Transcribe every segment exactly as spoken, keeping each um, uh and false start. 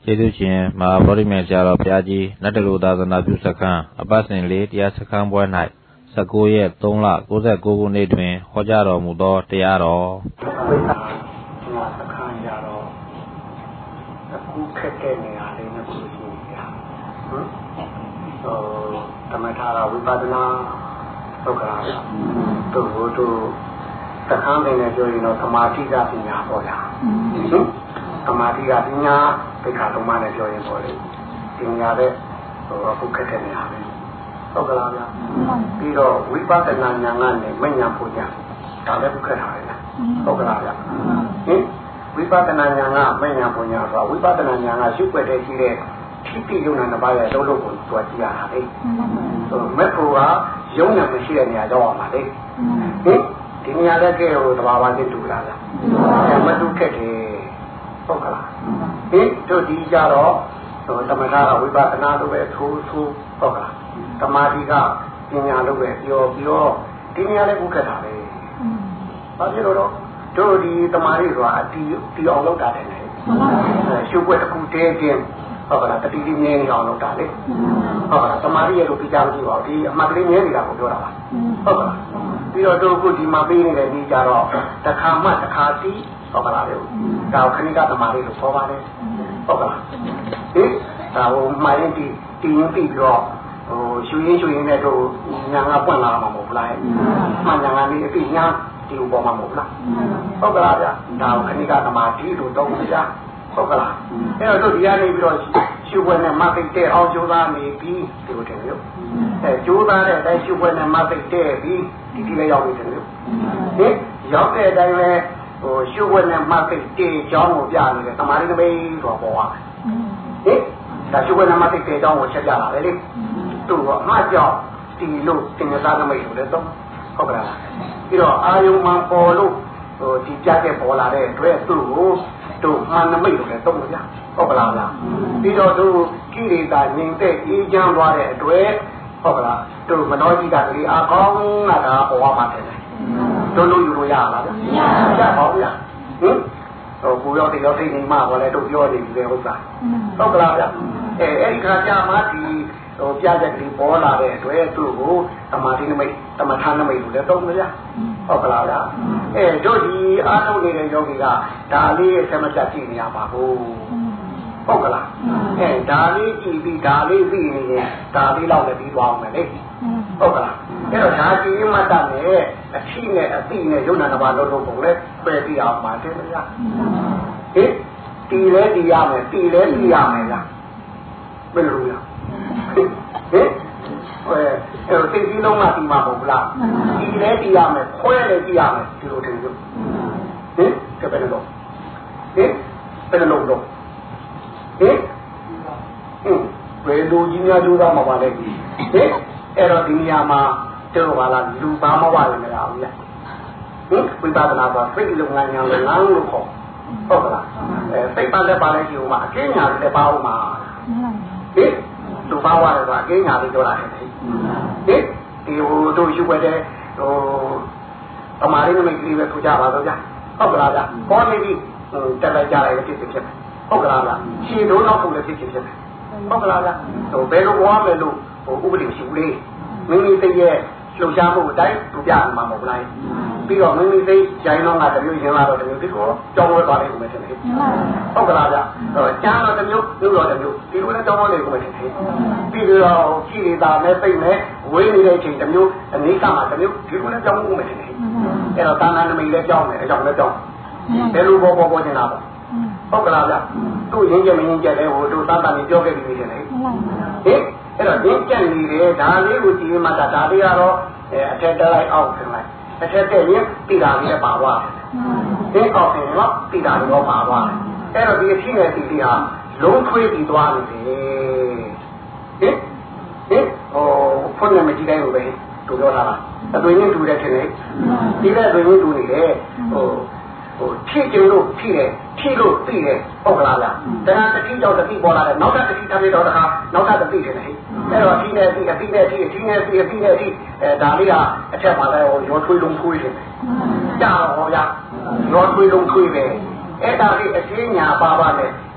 ကျေးဇူးရှင်မဟာဗောဓိမြတ်ဆရာတော်ဘုရားကြီးနတ်တလူသာသနာပြုစခန်းအပတ်စဉ်လေးတရားစခန်းပွဲ၌十九ရက်သုံးလကိုးဆယ်ကိုးခုနှစ်တွင်ဟောကြားတော်မူသောတရားတော်စခန်းရတော့အခုခက်တဲ့နေရာလေးနဲ့ဆိုရှင်ဗျာဟမ်ဟိုသမထရာဝိပဿနာဟုတ်ကလားတို့တို့စခန်းနေနဲ့ပြောရင်တော့သမာဓိကပညာပေါ့ဗျာဟင်သမာဓိကပညာပိခါလုံးမနဲ့ပြောရင်ပေါ့လေပညာတဲ့ဟိုအခုခက်တဲ့နေရာပဲဟုတ်ကလားဗျာပြီးတော့ဝိပဿနာဉာဏ်ကနေမဉဏ်ပူညာဒါလည်းခက်တာလေဟုတ်ကလားဗျာဟင်ဝိပဿနာဉာဏ်ကမဉဏ်ပူညာဆိုဝိပဿနာဉာဏ်ကရှုွက်တဲ့ရှိတဲ့ထိတိယုံနာတစ်ပါးရဲ့လုံးလုံးကိုတွားကြည့်ရတာလေဆိုမက်ဖို့ကယုံနာမရှိတဲ့နေရာရောက်အောင်ပါလေဟင်ဒီနေရာလည်းကဲဟိုတဘာဝချင်းတူလာလားမတူခက်တယ်ဟုတ်ကလားဟင်တို့ဒီကြတော့ဟိုသမထကဝိပဿနာလိုပဲထိုးထိုးဟုတ်ကလားသမာဓိကပညာလိုပဲပြောပြောဒီနေရာလည်းခုခက်တာပဲဘာဖြစ်လို့တော့တို့ဒီသမာဓိဆိုတာအတီးတီးအောင်လုပ်တာတယ်ရှုပ်ွက်တစ်ခုတည်းချင်းဟုတ်ကလားတတိတိမြဲနေအောင်လုပ်တာလေဟုတ်ကလားသမာဓိရဲ့လို့ပြကြမကြည့်ပါဘူးဒီအမှတ်ကလေးမြဲနေတာကိုပြောတာပါဟုတ်ကလားပြီးတော့တို့ခုဒီမှာပေးနေတဲ့ဒီကြတော့တစ်ခါမှတစ်ခါတီးဟုတ်ကလားလေဒါခဏကသမာဓိလို့ခေါ်ပါတယ်ဟုတ်ကလားဟင်ဒါဟိုမှရင်တီးတီးရင်ပြီးပြီးတော့ဟိုရှူရင်းရှူရင်းနဲ့တို့ညာကပွင့်လာမှာမဟုတ်လားမှညာကလေးအပြည့်ညာဒီဥပေါ်မှာမဟုတ်လားဟုတ်ကလားဗျာဒါခဏကသမာဓိလို့တော့ဗျာဟုတ်ကလားအဲ့တော့တို့ဒီကနေပြီးတော့ရှုပ်ွက်နဲ့မသိတဲ့အောင်ကြိုးစားနေပြီးဒီလိုတယ်လို့အဲကြိုးစားတဲ့အတိုင်းရှုပ်ွက်နဲ့မသိတဲ့ပြီးဒီဒီလေးရောက်နေတယ်လို့ဟင်ရောက်တဲ့အတိုင်းပဲဟိုရှုပ်ွက်နဲ့မသိတဲ့အကြောင်းကိုပြနေတယ်သမာဓိနမိတ်ဆိုပေါ်သွားတယ်ဟင်ဒါရှုပ်ွက်နဲ့မသိတဲ့အကြောင်းကိုချက်ပြလာတယ်လေသူကအမှတ်ကြောင့်ဒီလို့သင်္ကြန်နမိတ်လို့လည်းတော့ဟုတ်ကလားပြီးတော့အာယုံမှာပေါ်လို့ဟိုဒီပြတဲ့ပေါ်လာတဲ့အတွက်သူ့ကိုတို့မှန်နမိတ်လို့လည်းသုံးလို့ရဟုတ်ကလားဗျာပြီးတော့တို့ကိလေသာငြိမ်သက်အေးချမ်းသွားတဲ့အတွက်ဟုတ်ကလားတို့မနောကြီးကလေးအကောင်းလာတာပေါ်မှာတယ်တို့လို့ယူလို့ရလားဗျာရပါဘူးဗျာဟင်ဟိုကိုရောက်တဲ့ရောက်တဲ့နေမှာပေါ်လဲတို့ပြောနေပြီလေဟုတ်လားဟုတ်ကလားဗျာအဲအဲ့ဒီခါကျမှဒီဟိုပြတဲ့ကလေးပေါ်လာတဲ့အတွက်သူ့ကိုသမာဓိနမိတ်သမထနမိတ်လို့လည်းသုံးလို့ရဟုတ်ကလားဗျာအဲတို့ဒီအားထုတ်နေတဲ့ယောဂီကဒါလေးဆက်မပြတ်ကြည့်နေရပါဘူးဟုတ်ကလားအဲဒါလေးကြည့်ပြီးဒါလေးသိနေရင်ဒါလေးတော့လည်းပြီးသွားအောင်မယ်လေဟုတ်ကလားအဲ့တော့ဒါကြည့်မှတ်တယ်နဲ့အချိနဲ့အသိနဲ့ယုံနာတစ်ပါးလုံးလုံးပုံလဲပယ်ပြီးအောင်ပါတယ်ဗျာဟင်တီလဲတီရမယ်တီလဲတီရမယ်လားဘယ်လိုလဲဟင်အဲသိစီလုံးကဒီမှာမဟုတ်လားဒီလဲကြည့်ရမယ်ခွဲလဲကြည့်ရမယ်ဒီလိုတင်လို့ဟင်ကဲဘယ်လိုလုပ်ဟင်ဘယ်လိုလုပ်တော့ဟင်ဟင်ဘယ်လိုကြီးများကြိုးစားမှာပါလဲဟင်အဲ့တော့ဒီနေရာမှာတို့ပါလားလူပါမဝရမလားဘူးလားဟင်ဝိပဿနာကစိတ်လုံးငန်းညာလုံးငန်းလို့ခေါ်ဟုတ်ကလားအဲစိတ်ပါလက်ပါလဲကြည့်ဦးမှာအကျဉ်းညာလည်းပါဦးမှာဟင်သူပါဝါတော့အကင်းညာလေးပြောတာဟင်ဒီဟိုတို့ရှုွက်တဲ့ဟိုအမားလေးနမိတ်ကလေးပဲထူကြပါတော့ဗျာဟုတ်ကလားဗျာပေါ်နေပြီတက်လိုက်ကြလိုက်ဖြစ်ဖြစ်ဖြစ်ဟုတ်ကလားဗျာရှင်းတို့နောက်ဆုံးလည်းဖြစ်ဖြစ်ဖြစ်ဟုတ်ကလားဗျာဟိုဘယ်လိုဘွားမယ်လို့ဟိုဥပဒေရှိဘူးလေမိမိသိရဲ့လှုပ်ရှားမှုအတိုင်းသူပြမှာမဟုတ်လားပြီးတော့မိမိသိဂျိုင်းတော့ကတမျိုးရင်းလာတော့တမျိုးဒီကိုကြောင်းဝဲသွားလိမ့်ဦးမယ်ထင်တယ်ဟုတ်ကလားဗျဟိုကျမ်းတော့တမျိုးမျိုးတော့တမျိုးဒီလိုလည်းကြောင်းဝဲလိမ့်ဦးမယ်ထင်တယ်ပြီးတော့ကြည်နေတာနဲ့ပိတ်နဲ့ဝေးနေတဲ့အချိန်တမျိုးအနေကမှာတမျိုးဒီလိုလည်းကြောင်းဦးမယ်ထင်တယ်အဲ့တော့တာနာနမိတ်လည်းကြောင်းတယ်အကြောင်းလည်းကြောင်းဘယ်လိုပေါ်ပေါ်ပေါ်နေတာပေါ့ဟုတ်ကလားဗျသူ့ရင်းချက်မရင်းချက်လဲဟိုတို့သာတာနေပြောခဲ့ပြီးနေတယ်ဟင်အဲ့တော့ရင်းချက်နေတယ်ဒါလေးကိုကြည့်မှသာဒါလေးကတော့အထက်တက်လိုက်အောက်ဆင်းလိုက်အထက်တက်ရင်တိတာလေးပါသွားတယ်ဒီအောက်ဆင်းတော့တိတာလေးတော့ပါသွားတယ်အဲ့တော့ဒီအဖြစ်နဲ့ဒီလေးဟာလုံးထွေးပြီးသွားနေတယ်ဟင်ဟင်ဟိုဖုန်းနဲ့မကြည့်တိုင်းလို့ပဲသူပြောတာလားအသွင်ရင်းတူတဲ့ထင်လေဒီလည်းအသွင်ရင်းတူနေတယ်ဟိုဟိုဖြည့်ကျင်လို့ဖြည့်တယ်ဖြည့်လို့သိတယ်ဟုတ်ကလားဗျာတရားတစ်တိကြောင့်တစ်တိပေါ်လာတယ်နောက်တစ်တိထားပြီးတော့တခါနောက်တစ်တိတယ်လေအဲ့တော့ဒီနဲ့ဒီအတိနဲ့ဒီအတိနဲ့ဒီအတိနဲ့ဒီအဲဒါလေးကအထက်မှာလဲဟိုရောထွေးလုံးထွေးတယ်ကြာတော့ဗျာရောထွေးလုံးထွေးပဲအဲ့ဒါလေးအရှင်းညာပါပါနဲ့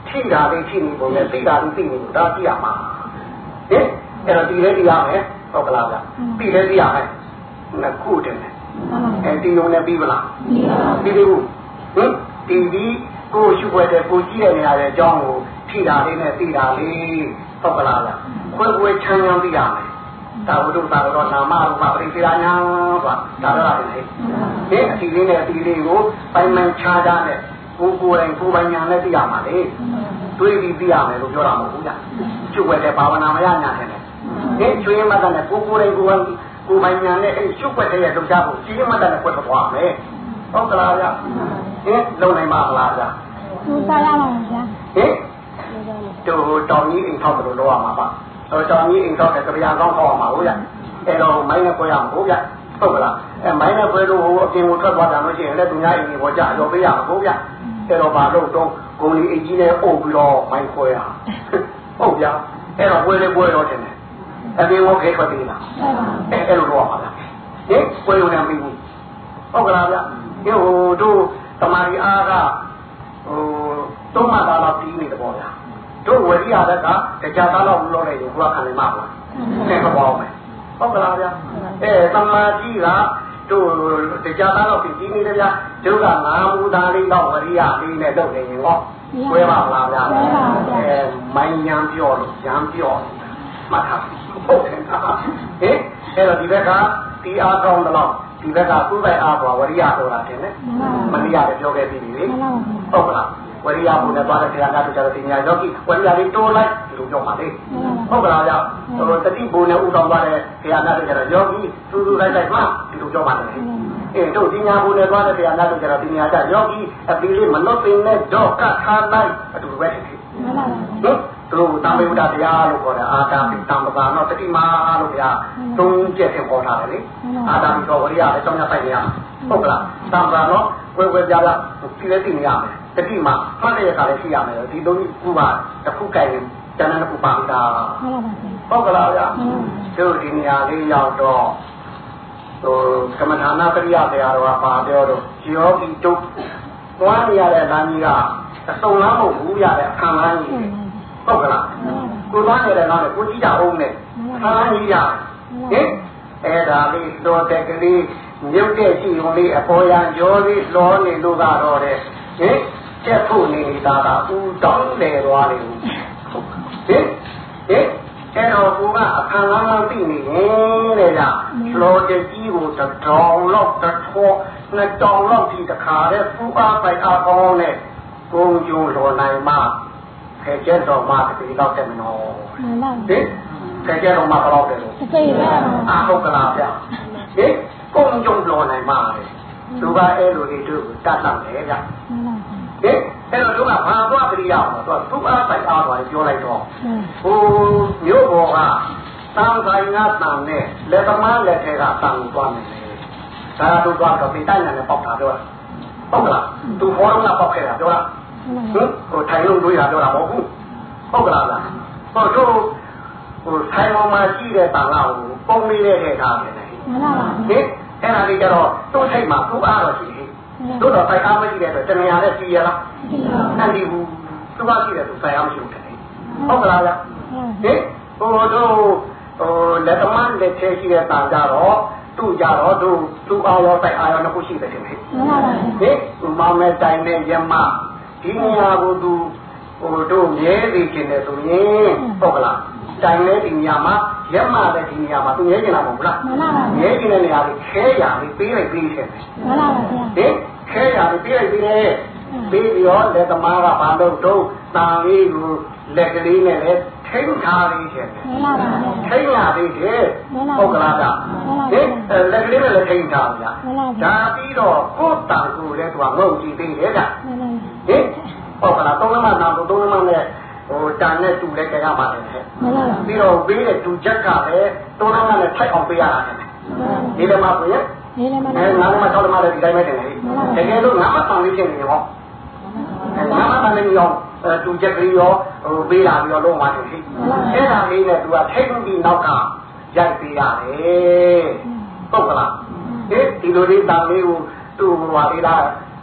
ထိတာလေးထိနေပုံနဲ့သိတာလေးသိနေပုံဒါကြည့်ရမှာဟင်အဲ့တော့ဒီလေးကြည့်ရမယ်ဟုတ်ကလားဗျပြီးလေးကြည့်ရမယ်နှစ်ခုတည်းအဲဒီလုံးနဲ့ပြီးမလားပြီးပြီဘူးဟင်ဒီဒီကိုရှုွက်တဲ့ကိုကြည့်တဲ့နေရာရဲ့အကြောင်းကိုထိတာလေးနဲ့သိတာလေးဟုတ်ကလားဗျခွဲခွဲချမ်းချမ်းသိရမယ်ဒါဝိတုသာတော့နာမရူပပရိသေရညာဆိုတာဒါတော့လေဒီအတီလေးနဲ့အတီလေးကိုပိုင်မှန်ခြားခြားနဲ့ကိုကိုယ်တိုင်ကိုယ်ပိုင်ညာနဲ့သိရမှာလေတွေးပြီးသိရမယ်လို့ပြောတာမဟုတ်ဘူးကြာရှုွက်တဲ့ဘာဝနာမရညာနဲ့ဒီကျွေးမှတ်တဲ့ကိုကိုယ်တိုင်ကိုယ်ကိုယ်ပိုင်ညာနဲ့အဲ့ရှုွက်တဲ့ရဲ့လောက်ကြဖို့ကျွေးမှတ်တဲ့ကွက်သွားမယ်ဟုတ်ကလားဗျဟင်လုံနိုင်ပါလားဗျသူစားရပါဗျာဟင်တို့တောင်ကြီးအိမ်ထောက်လို့လောက်ရမှာပါတော့တောင်ကြီးအိမ်ထောက်တဲ့ကြပြာကောင်းခေါ်မှာဟုတ်ဗျအဲ့တော့မိုင်းနဲ့ပွဲရမှာဟုတ်ဗျဟုတ်ကလားအဲမိုင်းနဲ့ပွဲလို့အပြင်ကိုထွက်သွားတယ်လို့ရှိရင်လည်းသူများအိမ်ကိုကြာရောပေးရမှာဟုတ်ဗျအဲ့တော့ဘာလို့တော့ဂုံကြီးအိမ်ကြီးနဲ့အုပ်ပြီးတော့မိုင်းခွဲရဟုတ်ဗျအဲ့တော့ပွဲလေးပွဲတော့တင်တယ်အပြင်ကိုခေထွက်သေးလားအဲ့အဲ့လိုတော့ပါလားဟင်ပွဲရုံနဲ့မပြီးဘူးဟုတ်ကလားဗျဒီဟိုတို့တမာရီအားကဟိုသုံးမှသားတော့ပြီးနေတယ်ပေါ့ဗျာတို့ဝရိယတက်ကတရားသားတော့လို့လိုက်ရင်ကိုယ်ကခံနေမှာပါနဲ့ပေါ့မယ်ဟုတ်ကလားဗျာအဲတမာကြီးကတို့တရားသားတော့ပြီးနေတယ်ဗျာတို့ကငါမူသားလေးတော့ဝရိယလေးနဲ့လုပ်နေရင်ဟောကျွဲပါလားဗျာအဲမိုင်းရံပြောလို့ရံပြောမှတ်ထားဟုတ်တယ်ဟင်အဲ့တော့ဒီဘက်ကတီးအားကောင်းတော့ဒီဘက်ကသူ့ဘက်အားပေါ်ဝရိယဆိုတာတင်တယ်မရိယလည်းပြောခဲ့ပြီးပြီလေဟုတ်ကလားဝရိယဘုံနဲ့သွားတဲ့တရားနာတို့ကြတော့ဒီညာယောဂီဝရိယလေးတိုးလိုက်ဒီလိုပြောပါလေဟုတ်ကလားဗျဟိုတတိဘုံနဲ့ဥဆောင်သွားတဲ့တရားနာတို့ကြတော့ယောဂီသူသူလိုက်လိုက်မှဒီလိုပြောပါလေအေးတို့ဒီညာဘုံနဲ့သွားတဲ့တရားနာတို့ကြတော့ဒီညာကျယောဂီအပီလေးမလွတ်ပင်နဲ့တော့ကတ်ထားလိုက်အတူပဲဖြစ်ဟုတ်သူတို့တံမေဝဒတရားလို့ခေါ်တယ်အာတာပိတံပသာတော့တတိမာလို့ဗျာသုံးချက်သင်ပေါ်ထားတယ်လေအာတာပိတော်ဝရိယအကြောင်းရဆိုင်နေရဟုတ်ကလားတံပသာတော့ဝေဝေပြားပြားဖြည်းဖြည်းသိနေရမယ်တတိမာမှတ်တဲ့အခါလည်းရှိရမယ်ဒီသုံးခုပါတစ်ခုကြိုင်ရင်တဏ္ဍတစ်ခုပါတာဟုတ်ကလားဗျာတို့ဒီနေရာလေးရောက်တော့ဟိုကမ္မထာနာပရိယတရားတော်ကပါပြောတော့ယောဂီတို့သွားနေရတဲ့လမ်းကြီးကအစုံလမ်းမဟုတ်ဘူးရတဲ့အခမ်းလမ်းကြီးဟုတ်ကလားကိုသွားနေတယ်နော်ကိုကြည့်ကြအောင်နဲ့အခမ်းလမ်းကြီးရဟင်အဲ့ဒါလေးတော်တက်ကလေးမြုပ်တဲ့ရှိုံလေးအပေါ်ရန်ကြောလေးလောနေလို့ကတော့တဲ့ဟင်ချက်ဖို့နေနေတာကဦးတောင်းလေသွားတယ်ဟင်ဟင်အဲ့တော့ကိုကအခမ်းလမ်းသိနေရင်တဲ့ကြာလောတဲ့ကြီးကိုတထောင်လောက်တထောနှစ်တောင်လောက်ဒီတခါတဲ့ပူအားပိုက်အားကောင်းနဲ့ကိုကျုံလောနိုင်မှခဲကျက်တော်မှာဒီတော့တက်မနော်ဟင်ခဲကျက်တော်မှာတော့တယ်လို့သိပါအာဟုတ်ကလားဗျဟင်ကိုကျုံလောနိုင်မှသူကအဲ့လိုလေးတို့တတ်တော့တယ်ဗျဟင်အဲ့တော့တို့ကဘာသွားကြရအောင်တော့သူအားပိုက်အားသွားပြောလိုက်တော့ဟိုမြို့ပေါ်ကတန်ခိုင်ငါတန်နဲ့လက်သမားလက်ထဲကတန်သွားမယ်ဒါတို့ကတော့ပြတိုင်းနဲ့ပေါက်တာပြောတာဟုတ်ကလားသူဘောလုံးကပေါက်ခဲ့တာပြောတာဟင်ဟိုထိုင်လို့တို့ရပြောတာမဟုတ်ဘူးဟုတ်ကလားလားဟိုတို့ဟိုထိုင်ပေါ်မှာရှိတဲ့တန်လောက်ကိုပုံလေးနဲ့ထည့်ထားတယ်ဟင်အဲ့ဒါလေးကျတော့သူ့ထိတ်မှာသူ့အားတော့ရှိတယ်တို့တော့စိုက်အားမရှိတဲ့အတွက်တဏှာနဲ့ပြည်ရလားအဲ့ဒီဘူးသူ့အားရှိတဲ့သူစိုက်အားမရှိဘူးတဲ့ဟုတ်ကလားလားဟင်ဟိုတို့ဟိုလက်သမားလက်ထဲရှိတဲ့တန်ကြတော့သူ့ကြတော့သူသူ့အားရောစိုက်အားရောနှစ်ခုရှိတယ်ခင်ဗျဟင်သူမောင်နဲ့တိုင်နဲ့ရမဒီနေရာကိုသူဟိုတို့မြဲသိခြင်းနဲ့ဆိုရင်ဟုတ်ကလားတိုင်နဲ့ဒီနေရာမှာရမတဲ့ဒီနေရာမှာသူမြဲကျင်လာမဟုတ်လားမြဲကျင်တဲ့နေရာကိုခဲရာလေးပေးလိုက်ပေးတယ်မှန်ပါပါဗျာဟင်ခဲရာလေးပေးလိုက်ပေးတယ်ပြီးပြီးတော့လက်သမားကဘာလို့တော့တန်လေးကိုလက်ကလေးနဲ့လည်းထိန်းထားလေးတယ်မှန်ပါပါထိန်းရသေးတယ်ဟုတ်ကလားဗျာဟင်လက်ကလေးနဲ့လည်းထိန်းထားဗျာဒါပြီးတော့ကိုယ်တန်ကိုလည်းသူကငုံကြည့်သေးတယ်ဗျာဟင်ဟုတ်ကလားသုံးလမှနာတော့သုံးလမှနဲ့ဟိုတန်နဲ့တူလည်းကြရမှာတယ်ပြီးတော့ပေးတဲ့တူချက်ကလည်းသုံးလမှနဲ့ထိုက်အောင်ပေးရတာတယ်ဒီလည်းမဟုတ်ရဲ့ဒီလည်းမဟုတ်ငါလည်းမတော်တယ်မလည်းဒီတိုင်းပဲတယ်လေတကယ်လို့ငါမဆောင်လေးဖြစ်နေရောငါမဆောင်လေးရောတူချက်ကလေးရောဟိုပေးလာပြီးတော့လုံးဝတယ်ရှိအဲ့ဒါလေးနဲ့သူကထိတ်ပြီးနောက်ကရိုက်ပေးရတယ်ဟုတ်ကလားဒီဒီလိုလေးတန်လေးကိုသူ့ဟိုပါလေးလားဟ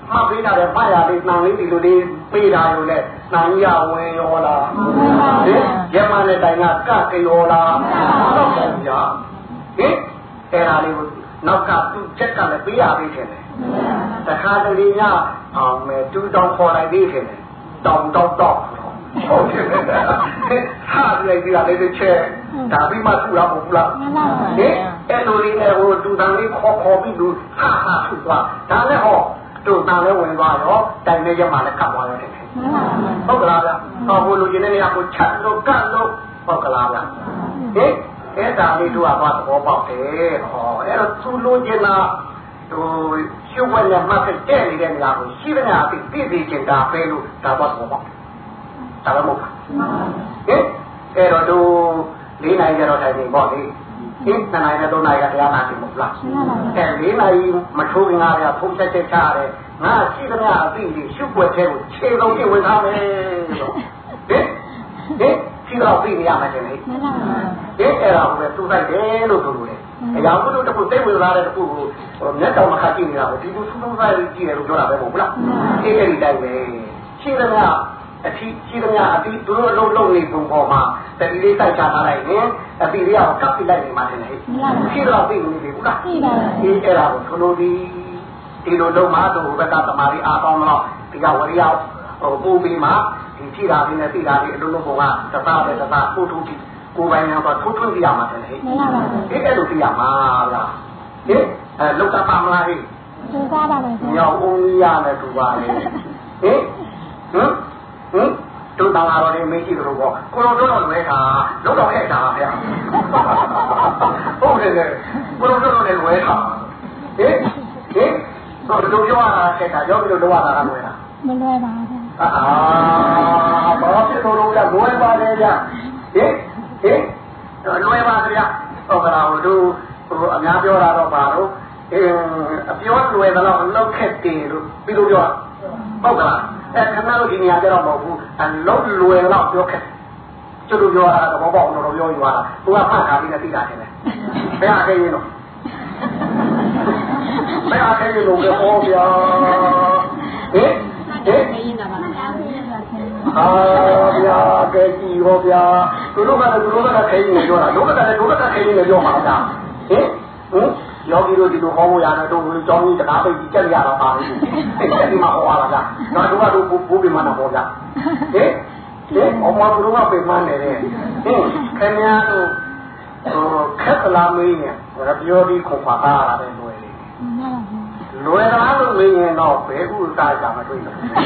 မှတ်ပေးတာလည်းဖတ်ရလေးနှောင်လေးဒီလိုလေးပေးတာလို့လေနှောင်ရဝင်ရောလားဟင်ရမနဲ့တိုင်ကကကရောလားဟုတ်ပါဘူးဗျာဟင်အဲ့ဒါလေးကိုနောက်ကသူ့ချက်ကလည်းပေးရပေးတယ်တခါတလေညအောင်မဲ့တူတောင်ခေါ်လိုက်သေးတယ်တောင်တောက်တောက်ဟုတ်ကဲ့ဟာလိုက်ကြည့်ရတယ်တဲ့ချက်ဒါပြီးမှထူလာမဟုတ်လားဟင်အဲ့လိုလေးနဲ့ဟိုတူတန်လေးခေါ်ခေါ်ပြီးသူဟာဟာထူသွားဒါလည်းဟောတူတန်လည်းဝင်သွားရောတိုင်နဲ့ရမှလည်းကပ်သွားရတယ်ဟုတ်ကလားဗျဟောဘို့လူချင်းတွေကကိုချက်လို့ကပ်လို့ဟုတ်ကလားဗျဟင်အဲ့ဒါလေးတို့ကတော့သဘောပေါက်တယ်ဟောအဲ့တော့သူလိုချင်တာဟိုရှုပ်ဝဲနဲ့မှတ်တဲ့နေတဲ့နေရာကိုရှိတဲ့နေရာပြီးပြည်ပြည်ချင်းတာပဲလို့ဒါတော့သဘောပေါက်ဒါလည်းမဟုတ်ဟင်အဲ့တော့သူလေးနိုင်ကြတော့တိုင်နေပေါ့လေဟင်နှစ်နိုင်နဲ့သုံးနိုင်ကတရားနာပြီမဟုတ်လားအဲ့လေးနိုင်မထိုးငါးရဖုံးချက်ချက်ချရတယ်ငါရှိသမျှအပြီးကြီးရှုပ်ွက်သေးကိုခြေလုံးပြဝင်ထားမယ်လို့ဟင်ဟင်ရှိတော့ပြီးနေရမှာတယ်လေဟင်အဲ့ဒါကိုပဲသူ့လိုက်တယ်လို့ဆိုလို့လေအရာဘုဒ္ဓတခုသိဝင်လာတဲ့တခုကိုမျက်တောင်မခတ်ကြည့်နေတာကိုဒီလိုသူ့လုံးဆိုင်ကြည့်တယ်လို့ပြောတာပဲမဟုတ်လားအေးအဲ့ဒီတိုင်းပဲရှိသမျှအထီးရှိသမျှအပြီးသူတို့အလုံးလုံးနေပုံပေါ်မှာတတိလေးတိုက်ချထားလိုက်ရင်အပြီးလေးကကပ်ပြလိုက်နေမှတယ်လေရှိတော့ပြီးနေပြီဟုတ်လားရှိပါဘူးအေးအဲ့ဒါကိုသူတို့ဒီဒီလိုလုံးမှာသူဘက်ကသမာဓိအားကောင်းတော့ဒီကဝရိယဟိုပို့ပြီးမှဒီဖြီတာပြီးနဲ့ဖြီတာပြီးအလုံးလုံးပုံကသသားပဲသသားပို့ထုပြီးကိုယ်ပိုင်ကတော့ထိုးထွင်းပြရမှာတယ်လေမှန်ပါပါဒီအဲ့လိုပြရမှာလားဟင်အဲလောက်တာပါမလားဟိသူသားပါမယ်ညောင်းဦးရနဲ့သူပါလေဟင်ဟင်ဟင်တို့တောင်လာတော့နေမေးကြည့်လို့ပေါ့ကိုလိုတို့တော့လွဲတာလောက်တော့ခဲ့တာဗျာဟုတ်တယ်လေကိုလိုတို့တော့လည်းလွဲတာဟင်ဟင်တော့တို့ပြောရတာခဲ့တာရောပြီးတော့လောက်ရတာကလွဲတာမလွဲပါဘူးအာဘာဖြစ်လို့လို့လဲလွဲပါတယ်ဗျာဟင်ဟင်လွဲပါဗျာဟုတ်ကလားတို့ဟိုအများပြောတာတော့ပါတော့အင်းအပြောလွယ်တော့လောက်ခက်တယ်လို့ပြီးလို့ပြောဟုတ်ကလားအဲခဏလို့ဒီနေရာကျတော့မဟုတ်ဘူးအလုံးလွယ်တော့ပြောခက်ကျတို့ပြောတာတော့ဘောပေါက်တော့ပြောယူလာသူကဖတ်ထားပြီးနဲ့သိတာတယ်ဘယ်အားခဲရင်တော့ဘယ်အားခဲရင်လို့ဟောဗျာဟင်ဟင်အာဗျာကဲကြည့်ဟောဗျာသူတို့ကလည်းသူတို့ကခဲရင်ပြောတာတို့ကလည်းတို့ကခဲရင်ပြောမှာဗျာဟင်ဟင်ယောဂီတို့ဒီလိုဟောဖို့ရတယ်တို့လူကြောင်းကြီးတကားပိတ်ကြီးကြက်ရတာပါလိမ့်မယ်အဲ့ဒီမှာဟောရတာဗျာတော့တို့ကတော့ဘိုးဘိမနာဟောဗျာဟင်ဟင်အမတို့ကပိတ်မှန်းနေတယ်ဟင်ခင်ဗျားတို့ဟိုခက်လာမင်းနဲ့ရပြောပြီးခေါ်ပါတာရတယ်လွယ်လေလွယ်တာလို့မင်းရင်တော့ဘယ်ဥစ္စာကြမတွေ့ဘူးဟင်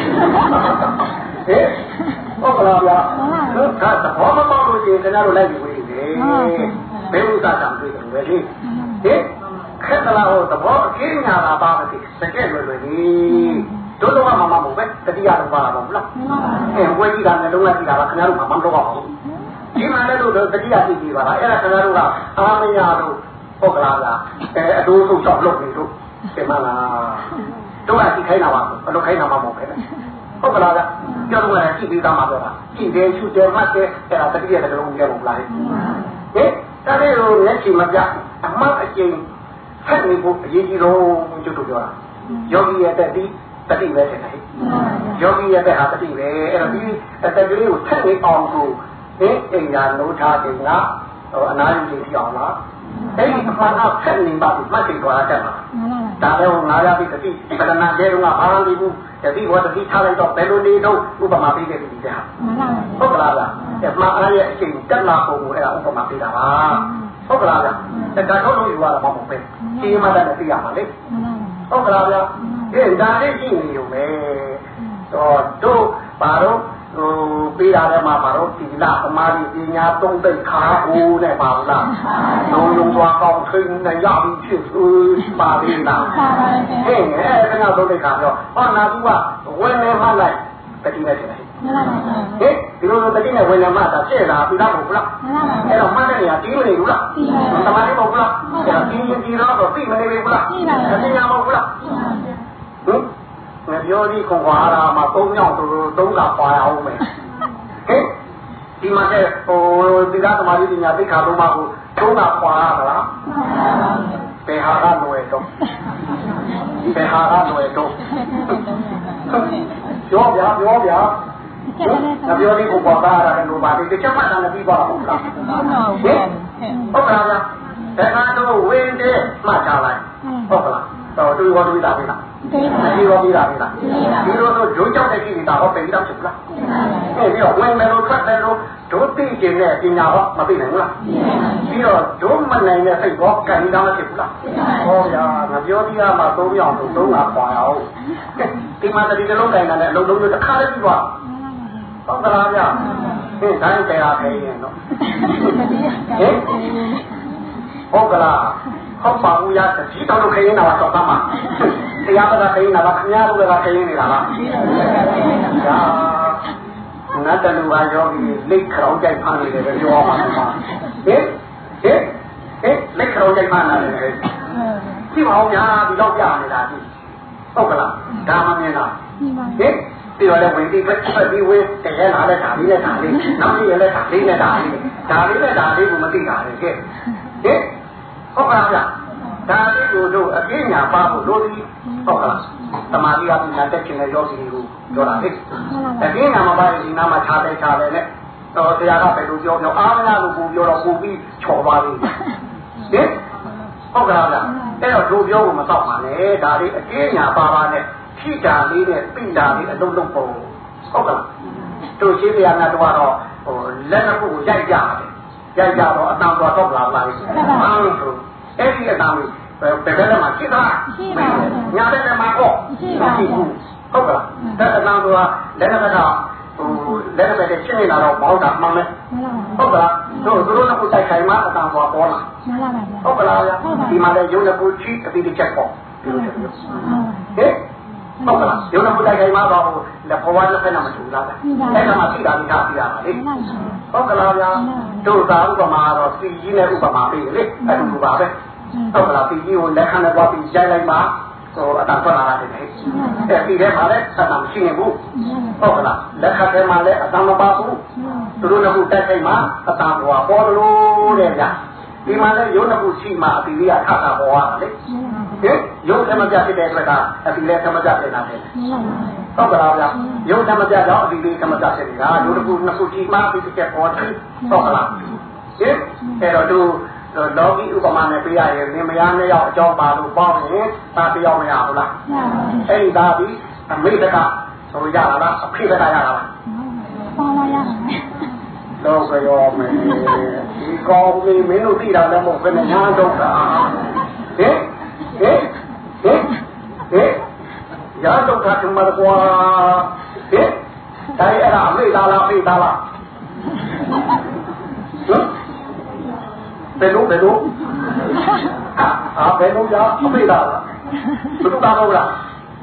ဟုတ်ကလားဗျာတို့ကသဘောမပေါက်လို့ရှိရင်ခင်ဗျားတို့လိုက်ပြီးဝေးတယ်ဘယ်ဥစ္စာကြမတွေ့ဘူးပဲလေဟင်ခက်လာဟောသဘောအကျဉ်းညာတာပါမသိတကယ်လွယ်လွယ်လေးတို့တော့မှမမဟုတ်ပဲတတိယတော့ပါတာမဟုတ်လားအဲဝဲကြီးကလည်းလုံးဝကြည့်တာပါခင်ဗျားတို့မှမတော့ပါဘူးဒီမှာလည်းတို့တတိယကြည့်ကြည့်ပါလားအဲ့ဒါခင်ဗျားတို့ကအာမညာတို့ဟုတ်ကလားလားအဲအတိုးဆုံးချောက်လုပ်နေတို့ဒီမှာလားတို့ကကြည့်ခိုင်းတာပါအလုပ်ခိုင်းတာမှမဟုတ်ပဲဟုတ်ကလားကပြောတော့လည်းကြည့်ပြီးသားမှာပြောတာကြည့်တယ်ရှုတယ်မှတ်တယ်အဲ့ဒါတတိယတစ်လုံးကြည့်လို့လားဟင်ဒါလေးကိုမျက်ခြေမပြအမှတ်အကျဉ်းဆက်နေဖို့အရေးကြီးဆုံးကျွတ်တို့ပြောတာယောဂီရဲ့တက်ပြီးတတိပဲတဲ့ဟဲ့ယောဂီရဲ့တက်ဟာတတိပဲအဲ့တော့ဒီတက်ကလေးကိုဆက်နေအောင်ကိုဟင်အိမ်သာနိုးထားတယ်ကဟိုအနာယူကြည့်အောင်လားအဲ့ဒီအမှန်အဆက်နေပါမှတ်ကြည့်သွားတတ်မှာဒါလည်းဟိုငါးရပြီတတိပဒနာတဲ့ကဘာမှမပြီးဘူးတတိဘောတတိထားလိုက်တော့ဘယ်လိုနေတော့ဥပမာပေးတဲ့ဒီတဲ့ဟုတ်ကလားလားအဲ့မှအားရဲ့အချိန်တက်လာပုံကိုအဲ့ဒါဥပမာပေးတာပါဟုတ်ကလားဗျာတက္ကသိုလ်လို့ယူရတာမဟုတ်ဘူးဒီမှာလည်းသိရမှာလေဟုတ်ကလားဗျာဒီဒါလေးကြည့်နေရုံပဲတော့တို့ဘာလို့ဟိုပေးတာလည်းမှာဘာလို့ဒီလာသမားကြီးပညာသုံးသိခါဟိုးနဲ့ပါဘူးလားလုံးလုံးသွားကောင်းထိန်းနဲ့ရပြီးဖြစ်ပါသေးလားဟဲ့အဲ့ဒါကတော့သုံးသိခါတော့ဟောနာသူကဝယ်နေမှလိုက်တတိနဲ့တယ်ဟဲ့ဒီလိုတတိနဲ့ဝယ်နေမှတာပြည့်လာပြီလားမဟုတ်လားအဲ့တော့မှတ်တဲ့နေရာတီးမနေဘူးလားသမားလေးမဟုတ်လားအဲ့တော့တီးရင်တီးတော့သိမနေဘူးလားအသိဉာဏ်မဟုတ်လားဟင်ငါပြောဒီခွန်ခွာရာမှာသုံးယောက်တို့သုံးကပွာရအောင်မယ်ဟင်ဒီမှာတဲ့ဟိုဒီလားသမားကြီးညာသိခါလုံးမကိုသုံးကပွာရလားဘယ်ဟာကလွယ်တော့ဘယ်ဟာကတော့တော့ပြောပြပြောပြငါပြောလေးကိုပေါ်တာရတယ်လို့ပါဒီချက်မှတ်တာလည်းပြီးပါဘူးလားဟုတ်ကဲ့ဟုတ်ကဲ့ဗျာဘယ်ကတော့ဝင်းတဲ့မှတ်ကြလိုက်ဟုတ်ကဲ့တော့တူရောတူတာပြီလားဒီရောပြီးတာပြီလားဒီလိုဆိုဂျိုးကြောက်တဲ့ကိစ္စဟောပြင်တော့ဖြစ်လားအဲ့ဒီတော့ဝင်မယ်လို့ထွက်တယ်လို့ဒုတိယနဲ့ပညာဟောမသိနိုင်ဘူးလားပြီးတော့ဒုမနိုင်တဲ့စိတ်ဟောကံတောင်းမဖြစ်ဘူးလားဟောဗျာငါပြောပြရမှာသုံးပြောင်းသုံးသုံးတာခွာအောင်ဒီမှာတတိတလုံးတိုင်းတယ်အလုံးလုံးတစ်ခါလေးပြီးသွားဟုတ်ကလားဗျာဟင်းတိုင်းတရားခဲရင်တော့ဟင်ဟုတ်ကလားဟုတ်ပါဘူးရတကြီးတော်လို့ခရင်တာတော့တမ်းမှာတရားမသာခရင်တာခင်ဗျားတို့ကခရင်နေတာလားဒါနတ်တလူကယောဂီလက်ခေါင်းကြိုက်ဖမ်းနေတယ်ပြောပါမှာဟင်ဟင်ဟင်လက်ခေါင်းကြိုက်ဖမ်းနေတယ်ကြည့်ပါဦးညာဒီတော့ပြနေတာဒီဟုတ်ကလားဒါမှမင်းလားဟင်ပြီးတော့လည်းဝင်ပြီးဖက်ပြီးဝင်းတကယ်လာတဲ့ဓာလေးနဲ့ဓာလေးနောက်ပြီးရတဲ့ဓာလေးနဲ့ဓာလေးဓာလေးနဲ့ဓာလေးကိုမသိတာလေကဲဟင်ဟုတ်ကလားဗျာဒါလေးကိုတို့အပြည့်ညာပါဖို့လို့ဒီဟုတ်ကလားသမာဓိကပညာတက်ခြင်းနဲ့ယောဂီကိုပြောတာလေအပြည့်ညာမပါရင်ဒီနာမှာခြားတယ်ခြားတယ်နဲ့တော့တရားကပဲလို့ပြောပြောအားမရလို့ကိုပြောတော့ကိုပြီးချော်ပါလိမ့်ဟင်ဟုတ်ကလားဗျာအဲ့တော့တို့ပြောဖို့မတော့ပါနဲ့ဒါလေးအပြည့်ညာပါပါနဲ့ခိတာလေးနဲ့ပိတာလေးအလုံးလုံးပုံဟုတ်ကလားတို့ရှိပြရနာတော့ဟိုလက်တစ်ခုကိုရိုက်ကြတယ်ရိုက်ကြတော့အတန်တော်တော့လာလာလိမ့်မယ်ဟုတ်ကဲ့အဲ့ဒီအတန်လေးဘယ်ဘက်မှာရှိသလားညာဘက်မှာပေါ့မရှိဘူးဟုတ်ကလားအဲ့အတန်တော်လက်တစ်ခါဟိုလက်တစ်ခါရှင်းနေတာတော့ဘောက်တာမှန်မယ်ဟုတ်ကလားတို့တို့လည်းကိုယ်ဆိုင်ခိုင်မှအတန်တော်ပေါ်လာဟုတ်ကလားဒီမှာလည်းရုပ်နဲ့ကိုချိအတိတ်ချက်ပေါ့ဟဲ့ဟုတ်ကလားရုပ်နဲ့ကိုယ်ဆိုင်ခိုင်မှတော့လက်ဘဝလက်ဖက်နဲ့မတူလားအဲ့ဒါမှသိတာပြီးသားပြီးတာပါလေဟုတ်ကလားဗျာတို့သာဥပမာတော့စီကြီးနဲ့ဥပမာပေးလေအဲ့လိုပါပဲဟုတ်ကလားစီကြီးကိုလက်ခံနဲ့သွားပြီးရိုက်လိုက်မှဟိုအတန်ထွက်လာတယ်လေအဲ့ဒီထဲမှာလည်းသတ်တာမရှိနေဘူးဟုတ်ကလားလက်ခံထဲမှာလည်းအတန်မပါဘူးသူတို့ကတက်ခိုက်မှအတန်ဘွားပေါ်လို့တဲ့ဗျာဒီမှာလည်းရုပ်နှစ်ခုရှိမှအပီလေးကထတာပေါ်ရတာလေဟင်ရုပ်သမပြဖြစ်တဲ့အတွက်ကအပီလေးသမပြဖြစ်နေတာလေဟုတ်ကလားဗျာရုပ်သမပြတော့အပီလေးသမပြဖြစ်နေတာရုပ်တစ်ခုနှစ်ခုရှိမှအပီတစ်ချက်ပေါ်တယ်ဟုတ်ကလားဟင်အဲ့တော့သူလောကီဥပမာနဲ့ပြရရင်နေမယားနှစ်ယောက်အကြောင်းပါလို့ပေါင်းရင်သာတယောက်မရဘူးလားအဲ့ဒီသာပြီးအမိတကဆိုရတာလားအဖိတကရတာလားပါလာရတော့ကြောမယ်ဒီကောင်းလေးမင်းတို့သိတာလည်းမဟုတ်ဘယ်နဲ့ညာတော့တာဟင်ဟင်ဟင်ဟင်ရာတော့တာကမကွာဟင်တိုင်းအဲ့ဒါအမိသားလားအမိသားလားဟင်ဘယ်လိုဘယ်လိုအာဘယ်လိုကြာအမိသားလားဘယ်လိုသားလို့လား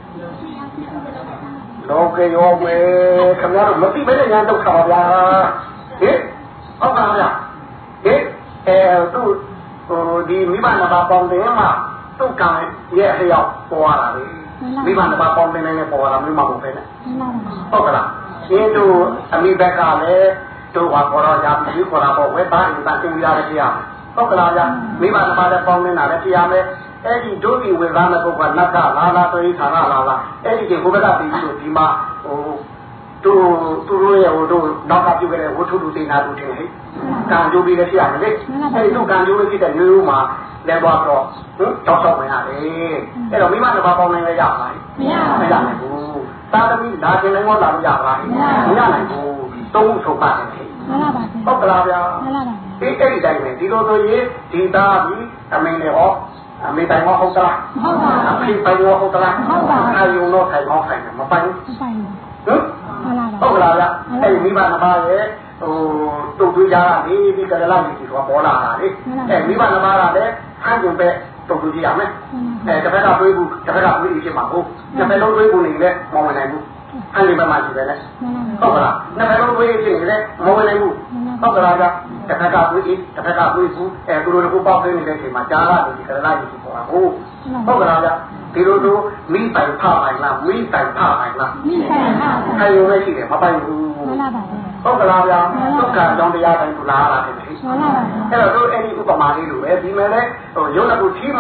လောကရောမယ်ခင်ဗျားတို့မသိမဲနဲ့ညာတော့ခါပါဗျာဟင်ဟုတ်ပါဗျာဟင်အဲသူဟိုဒီမိဘနှစ်ပါးပေါင်းတယ်မှာသူ့ကံရဲ့အလျောက်ပေါ်လာတယ်မိဘနှစ်ပါးပေါင်းတယ်နဲ့ပေါ်လာမိမဟုတ်ပဲနဲ့ဟုတ်ကလားရှင်းတို့အမိဘက်ကလည်းတို့ဟာပေါ်တော့ကြာပြီးခေါ်တာပေါ့ဝဲသားရင်သားတင်ပြရတယ်ပြရဟုတ်ကလားဗျာမိဘနှစ်ပါးလည်းပေါင်းနေတာလည်းပြရမယ်အဲ့ဒီဒုတိဝေသားတဲ့ပုဂ္ဂိုလ်ကနတ်ကလာလာဆိုရင်ဌာနလာလာအဲ့ဒီကဘုရားပြီးဆိုဒီမှာဟိုသူသူတို့ရဲ့ဟိုတို့နောက်ကပြုခဲ့တဲ့ဝတ္ထုတူသိနာတူတင်ဟဲ့ကံကြိုးပြီးလည်းဖြစ်ရတယ်လေအဲ့ဒီတို့ကံကြိုးလေးဖြစ်တဲ့မျိုးမျိုးမှာလဲသွားတော့ဟင်တောက်ဆောက်ဝင်ရတယ်အဲ့တော့မိမတစ်ပါးပေါင်းနေလဲရပါလားမရပါဘူးမရနိုင်ဘူးသာသမီလာခြင်းလည်းမလာလို့ရပါလားမရနိုင်ဘူးသုံးခုထုတ်ပါတယ်မှန်ပါပါဟုတ်ကလားဗျာမှန်ပါပါဒီအဲ့ဒီတိုင်းပဲဒီလိုဆိုရင်ဒီသားပြီးအမင်းတွေဟောအမေတိုင်မဟုတ်သလားဟုတ်ပါဘူးအဖေပိုင်မဟုတ်သလားဟုတ်ပါဘူးအာယုံတော့ထိုင်အောင်ဆိုင်မပိုင်ဘူးမပိုင်ဘူးဟင်ဟုတ်လားဗျအဲ့ဒီမိဘနှစ်ပါးရဲ့ဟိုတုတ်သွေးကြတာဒီဒီကရလာကြီးဆိုတာပေါ်လာတာလေအဲ့မိဘနှစ်ပါးကလည်းအကျုံပဲတုတ်သွေးကြရမယ်အဲတစ်ဖက်ကတွေးဘူးတစ်ဖက်ကတွေးပြီးဖြစ်မှာဟုတ်တစ်ဖက်လုံးတွေးဘူးနေလဲမဝင်နိုင်ဘူးအဲ့ဒီဘက်မှာရှိတယ်လေဟုတ်ကလားနှစ်ဖက်လုံးတွေးဖြစ်နေလဲမဝင်နိုင်ဘူးဟုတ်ကလားဗျတစ်ဖက်ကတွေးပြီးတစ်ဖက်ကတွေးဘူးအဲသူတို့ကပေါက်နေတဲ့အချိန်မှာကြားလာတယ်ဒီကရလာကြီးပေါ်တာဟုတ်ဟုတ်ကလားဗျဒီလိုလိုမိပိုင်ဖပိုင်လားမိပိုင်ဖပိုင်လားမိပိုင်ဖအဲ့လိုပဲရှိတယ်မပိုင်ဘူးမှန်ပါပါဟုတ်ကလားဗျာဒုက္ခကြောင့်တရားတိုင်းသူလာလာတယ်မှန်ပါပါအဲ့တော့တို့အဲ့ဒီဥပမာလေးလိုပဲဒီမဲ့လေဟိုရုပ်တစ်ခုချီးမှ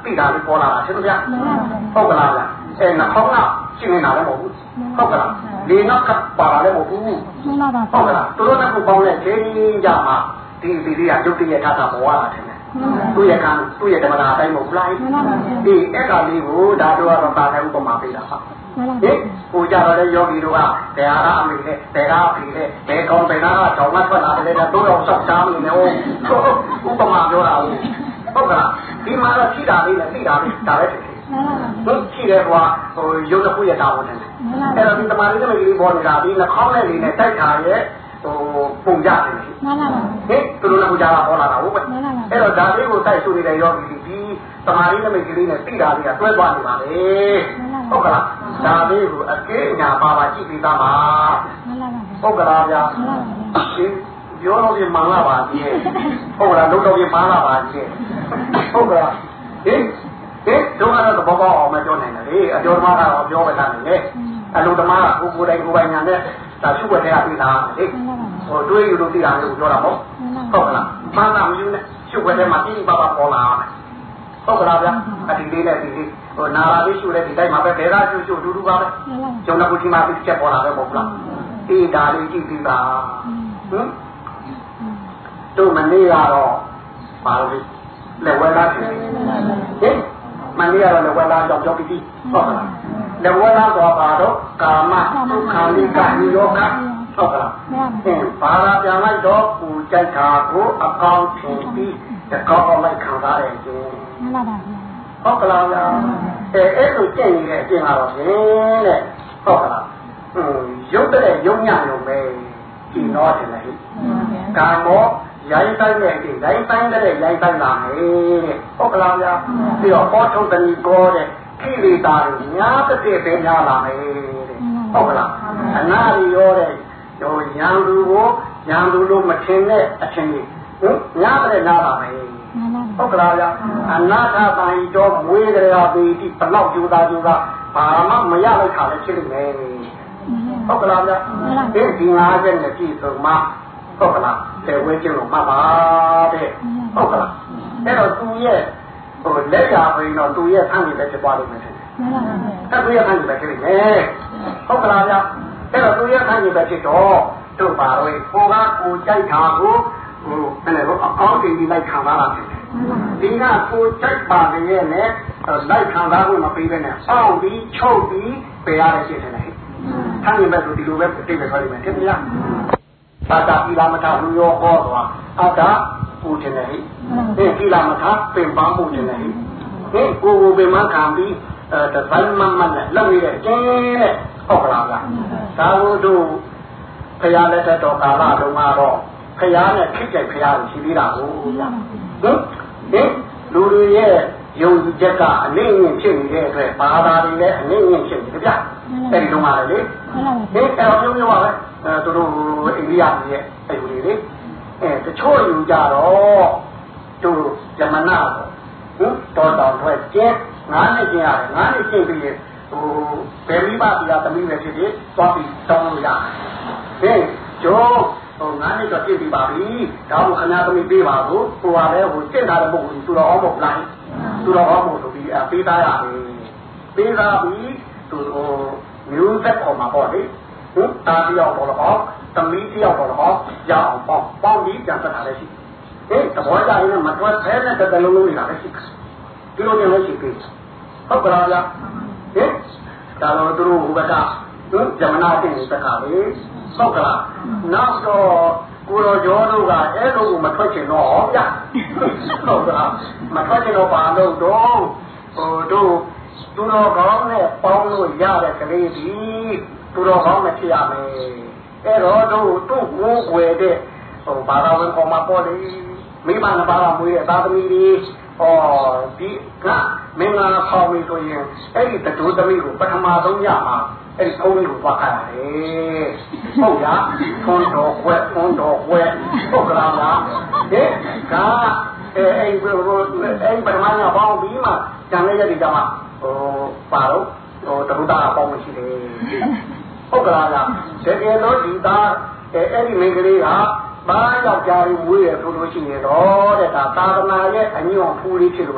ပြီးတာလေးပေါ်လာတာသိလို့ဗျာဟုတ်ကလားဗျာအဲနှာခေါင်းကရှင်းနေတာလည်းမဟုတ်ဘူးဟုတ်ကလားလေနောက်ကပါလာလည်းမဟုတ်ဘူးဟုတ်ကလားသူတို့ကခုပေါင်းတဲ့ချင်းကြမှာဒီဒီလေးကရုပ်တရက်ထားတာပေါ်လာတယ်သူ့ရဲ့ကံသူ့ရဲ့ဓမ္မတာအတိုင်းမဟုတ်လားဒီအဲ့ဒါလေးကိုဒါတို့ကတော့တာတဲ့ဥပမာပေးတာပါဟင်ဟိုကြတော့လေယောဂီတို့ကတရားအားအမိနဲ့တရားအဖိနဲ့ဘယ်ကောင်းဘယ်နာကကြောင်မထွက်လာတယ်တဲ့တို့တော့စောက်စားနေတယ်ဥပမာပြောတာဟုတ်ကလားဒီမှာတော့ရှိတာလေးနဲ့သိတာလေးဒါပဲဖြစ်တယ်ဟုတ်ရှိတယ်ကွာဟိုရုပ်တစ်ခုရဲ့တာဝန်တယ်အဲ့တော့ဒီတမာလေးသမီးလေးပေါ်နေတာဒီနှာခေါင်းနဲ့လေးနဲ့တိုက်တာရဲ့ဟိုပုံကြတယ်မှန်ပါပါဟင်သူတို့ကကြားလာပေါ်လာတာဟုတ်ပဲအဲ့တော့ဒါလေးကိုတိုက်ဆိုနေတဲ့ယောဂီဒီတမာလေးသမီးလေးနဲ့သိတာလေးကတွဲသွားနေပါလေဟုတ်ကလားဒါလေးကိုအကေညာပါပါကြည့်ပြီးသားပါဟုတ်ကလားဗျာဒီပြောတော့ဒီမှန်လာပါကြီးဟုတ်လားလုံးတော့ဒီမှန်လာပါကြီးဟုတ်ကလားဟင်ဟင်တို့ကတော့သဘောပေါက်အောင်မပြောနိုင်တယ်လေအကျော်သမားကတော့ပြောပဲသားနေလေအလုံးသမားကကိုကိုယ်တိုင်ကိုယ်ပိုင်ညာနဲ့ဒါရှုွက်တဲ့ကပြီးသားလေဟိုတွေးယူလို့သိတာမျိုးပြောတာပေါ့ဟုတ်ကလားမှန်တာမယူနဲ့ရှုွက်တဲ့မှာပြင်းပါပါပေါ်လာတယ်ဟုတ်ကလားဗျာအဒီလေးနဲ့ဒီလေးဟိုနာလာလေးရှုတဲ့ဒီတိုင်းမှာပဲဘယ်သားရှုရှုတူတူပါပဲကျုံတဲ့ခုဒီမှာပြည့်ချက်ပေါ်လာပဲပေါ့လားအေးဒါလေးကြည့်ပြီးပါဟင်တို့မနေ့ကတော့ပါလို့လက်ဝဲသားဖြစ်ဟင်မနေ့ကတော့လက်ဝဲသားကြောင့်ကြောက်ပြီးဟုတ်ကလားလက်ဝဲသားတော့ပါတော့ကာမဒုက္ခလိကနိရောဓဟုတ်ကလားဟင်ဘာသာပြန်လိုက်တော့ပူကြိုက်တာကိုအကောင်းထင်ပြီးတကောက်လိုက်ခံစားရတယ်ကျင်းမှန်ပါပါဟုတ်ကလားဗျာအဲအဲ့လိုကြည့်နေတဲ့အကျင့်ကတော့ဖြင့်တဲ့ဟုတ်ကလားဟွန်းရုပ်တဲ့ရုပ်ညရုံပဲဒီတော့တယ်လေကာမောရိုင်းတိုင်းနဲ့ဒီရိုင်းတိုင်းတဲ့ရိုင်းတိုင်းလာမယ်တဲ့ဟုတ်ကလားဗျာပြီးတော့ဟောထုတ်တဏီကောတဲ့ခိရိတာညာတစ်ပြည့်ပဲများလာမယ်တဲ့ဟုတ်ကလားအနာရီရောတဲ့ဟိုရံလူကိုရံလူလို့မထင်တဲ့အချင်းကြီးဟင်ညာတဲ့နားလာမယ်ဟုတ်ကလားဗျာအနာထတန်ကြီးတော့မွေးကြရပေဒီဘလောက်ကြိုးသားကြိုးသားဘာမှမရလိုက်ခါလည်းဖြစ်နေမယ်ဟုတ်ကလားဗျာဒီဒီငါးချက်နဲ့ကြည့်ဆုံးမှာဟုတ်ကလားလေဝဲကျလို့မှတ်ပါတဲ့ဟုတ်ကလားအဲ့တော့သူရဲ့ဟိုလက်ရာဘင်းတော့သူရဲ့ဆန်းကြီးပဲဖြစ်သွားလို့မယ်တဲ့သူရဲ့ဆန်းကြီးပဲဖြစ်နေတယ်ဟုတ်ကလားဗျာအဲ့တော့သူရဲ့ဆန်းကြီးပဲဖြစ်တော့တို့ပါတော့ကိုကကိုကြိုက်တာကိုဟိုအဲ့လိုအကောင်းတင်ပြီးလိုက်ခံလာတာဖြစ်တယ်ဒီကကိုကြိုက်ပါရဲ့နဲ့လိုက်ခံစားဖို့မပေးဘဲနဲ့အောင်းပြီးချုပ်ပြီးပယ်ရတဲ့ဖြစ်တယ်လေဆန်းကြီးပဲဆိုဒီလိုပဲတိတ်ပဲထွက်နေမယ်ထင်မလားသာတာပိလာမထလူရောဟောသွားအတာပူတယ်လေဟင်ပိလာမထပင်ပန်းပူတယ်လေဟင်ကိုကိုပင်မခံပြီးအဲတပိုင်းမမနဲ့လောက်ရတဲ့ကျင်းတဲ့ဟုတ်ကလားဗျာသာဝတ္ထုဖရာလက်ထက်တော်ကာလတုန်းကတော့ဖရာနဲ့ခိကြိုက်ဖရာကိုရှိသေးတာဟုတ်ဗျာဟင်ဟင်လူတွေရဲ့ယုံကြည်ချက်ကအနည်းငယ်ဖြစ်နေတဲ့အတွက်ဘာသာတွေလည်းအနည်းငယ်ဖြစ်နေကြဗျာအဲဒီတုန်းကလေဟင်အဲ့တော့ပြောပြောပါပဲအဲသူတို့အိန္ဒိယပြည်ရဲ့အယူတွေလေအဲတချို့ယူကြတော့သူဇမနာဟင်တော်တော်ထွက်ကျင်းငါးနှစ်ကျင်းရတယ်ငါးနှစ်ကျင်းပြီးဟိုဘယ်မိဘပြည်ကသမီးပဲဖြစ်ဖြစ်သွားပြီးတောင်းလို့ရတယ်ဟင်ကျိုးဟိုငါးနှစ်တော့ပြည့်ပြီးပါပြီဒါမှခဏသမီးပေးပါဘူးဟိုပါလဲဟိုကျင့်တာတဲ့ပုဂ္ဂိုလ်သူတော်အောင်မဟုတ်လားသူတော်အောင်မို့ဆိုပြီးအပေးသားရတယ်ပေးသားပြီးသူဟိုမျိုးသက်ပေါ်မှာပေါ့လေဟင်တာတယောက်ပေါ်တော့သမီးတယောက်ပေါ်တော့ရအောင်ပေါ့ပေါင်းပြီးပြန်ဆက်တာလည်းရှိဟင်သဘောကျရင်မတွက်ဖဲနဲ့တစ်လုံးလုံးနေတာလည်းရှိဒီလိုမျိုးလည်းရှိပြီဟုတ်ကလားဗျာဟင်ဒါတော့သူတို့ဟိုဘက်ကဟင်ဇမနာတင်စကားလေဟုတ်ကလားနောက်တော့ကိုတော်ကျော်တို့ကအဲ့လိုကိုမထွက်ချင်တော့ဟောဗျာဟုတ်ကလားမထွက်ချင်တော့ပါလို့တော့ဟိုတို့သူတော်ကောင်းနဲ့ပေါင်းလို့ရတဲ့ကလေးဒီသူတော်ကောင်းနဲ့ဖြစ်ရမယ်အဲ့တော့တို့တို့ကိုယ်ွယ်တဲ့ဟိုဘာသာဝင်ပေါ်မှာပေါ်လေမိမနှစ်ပါးကမွေးတဲ့သာသမီတွေဩဒီကမင်္ဂလာခေါ်ပြီးဆိုရင်အဲ့ဒီတူသမီးကိုပထမဆုံးရမှာအဲ့ဒီဘုန်းကြီးကိုသွားခိုင်းရတယ်ဟုတ်လားဖုန်းတော်ဝက်ဖုန်းတော်ဝက်ဟုတ်ကလားလားဟဲ့ကအဲအဲ့ဘို့အဲ့ပထမကပေါင်းပြီးမှကျန်တဲ့ရက်တွေကျမှဟိုပါတော့ဟိုတရုတာပေါင်းမရှိတယ်ဟုတ်ကလားလားတကယ်လို့ဒီသားအဲ့ဒီမိန်းကလေးကဘာယောက်ျားလေးမွေးရဆိုလို့ရှိရင်တော့တဲ့ဒါသာသနာရဲ့အညွန့်ဖူးလေးဖြစ်လို့တဲ့ဖ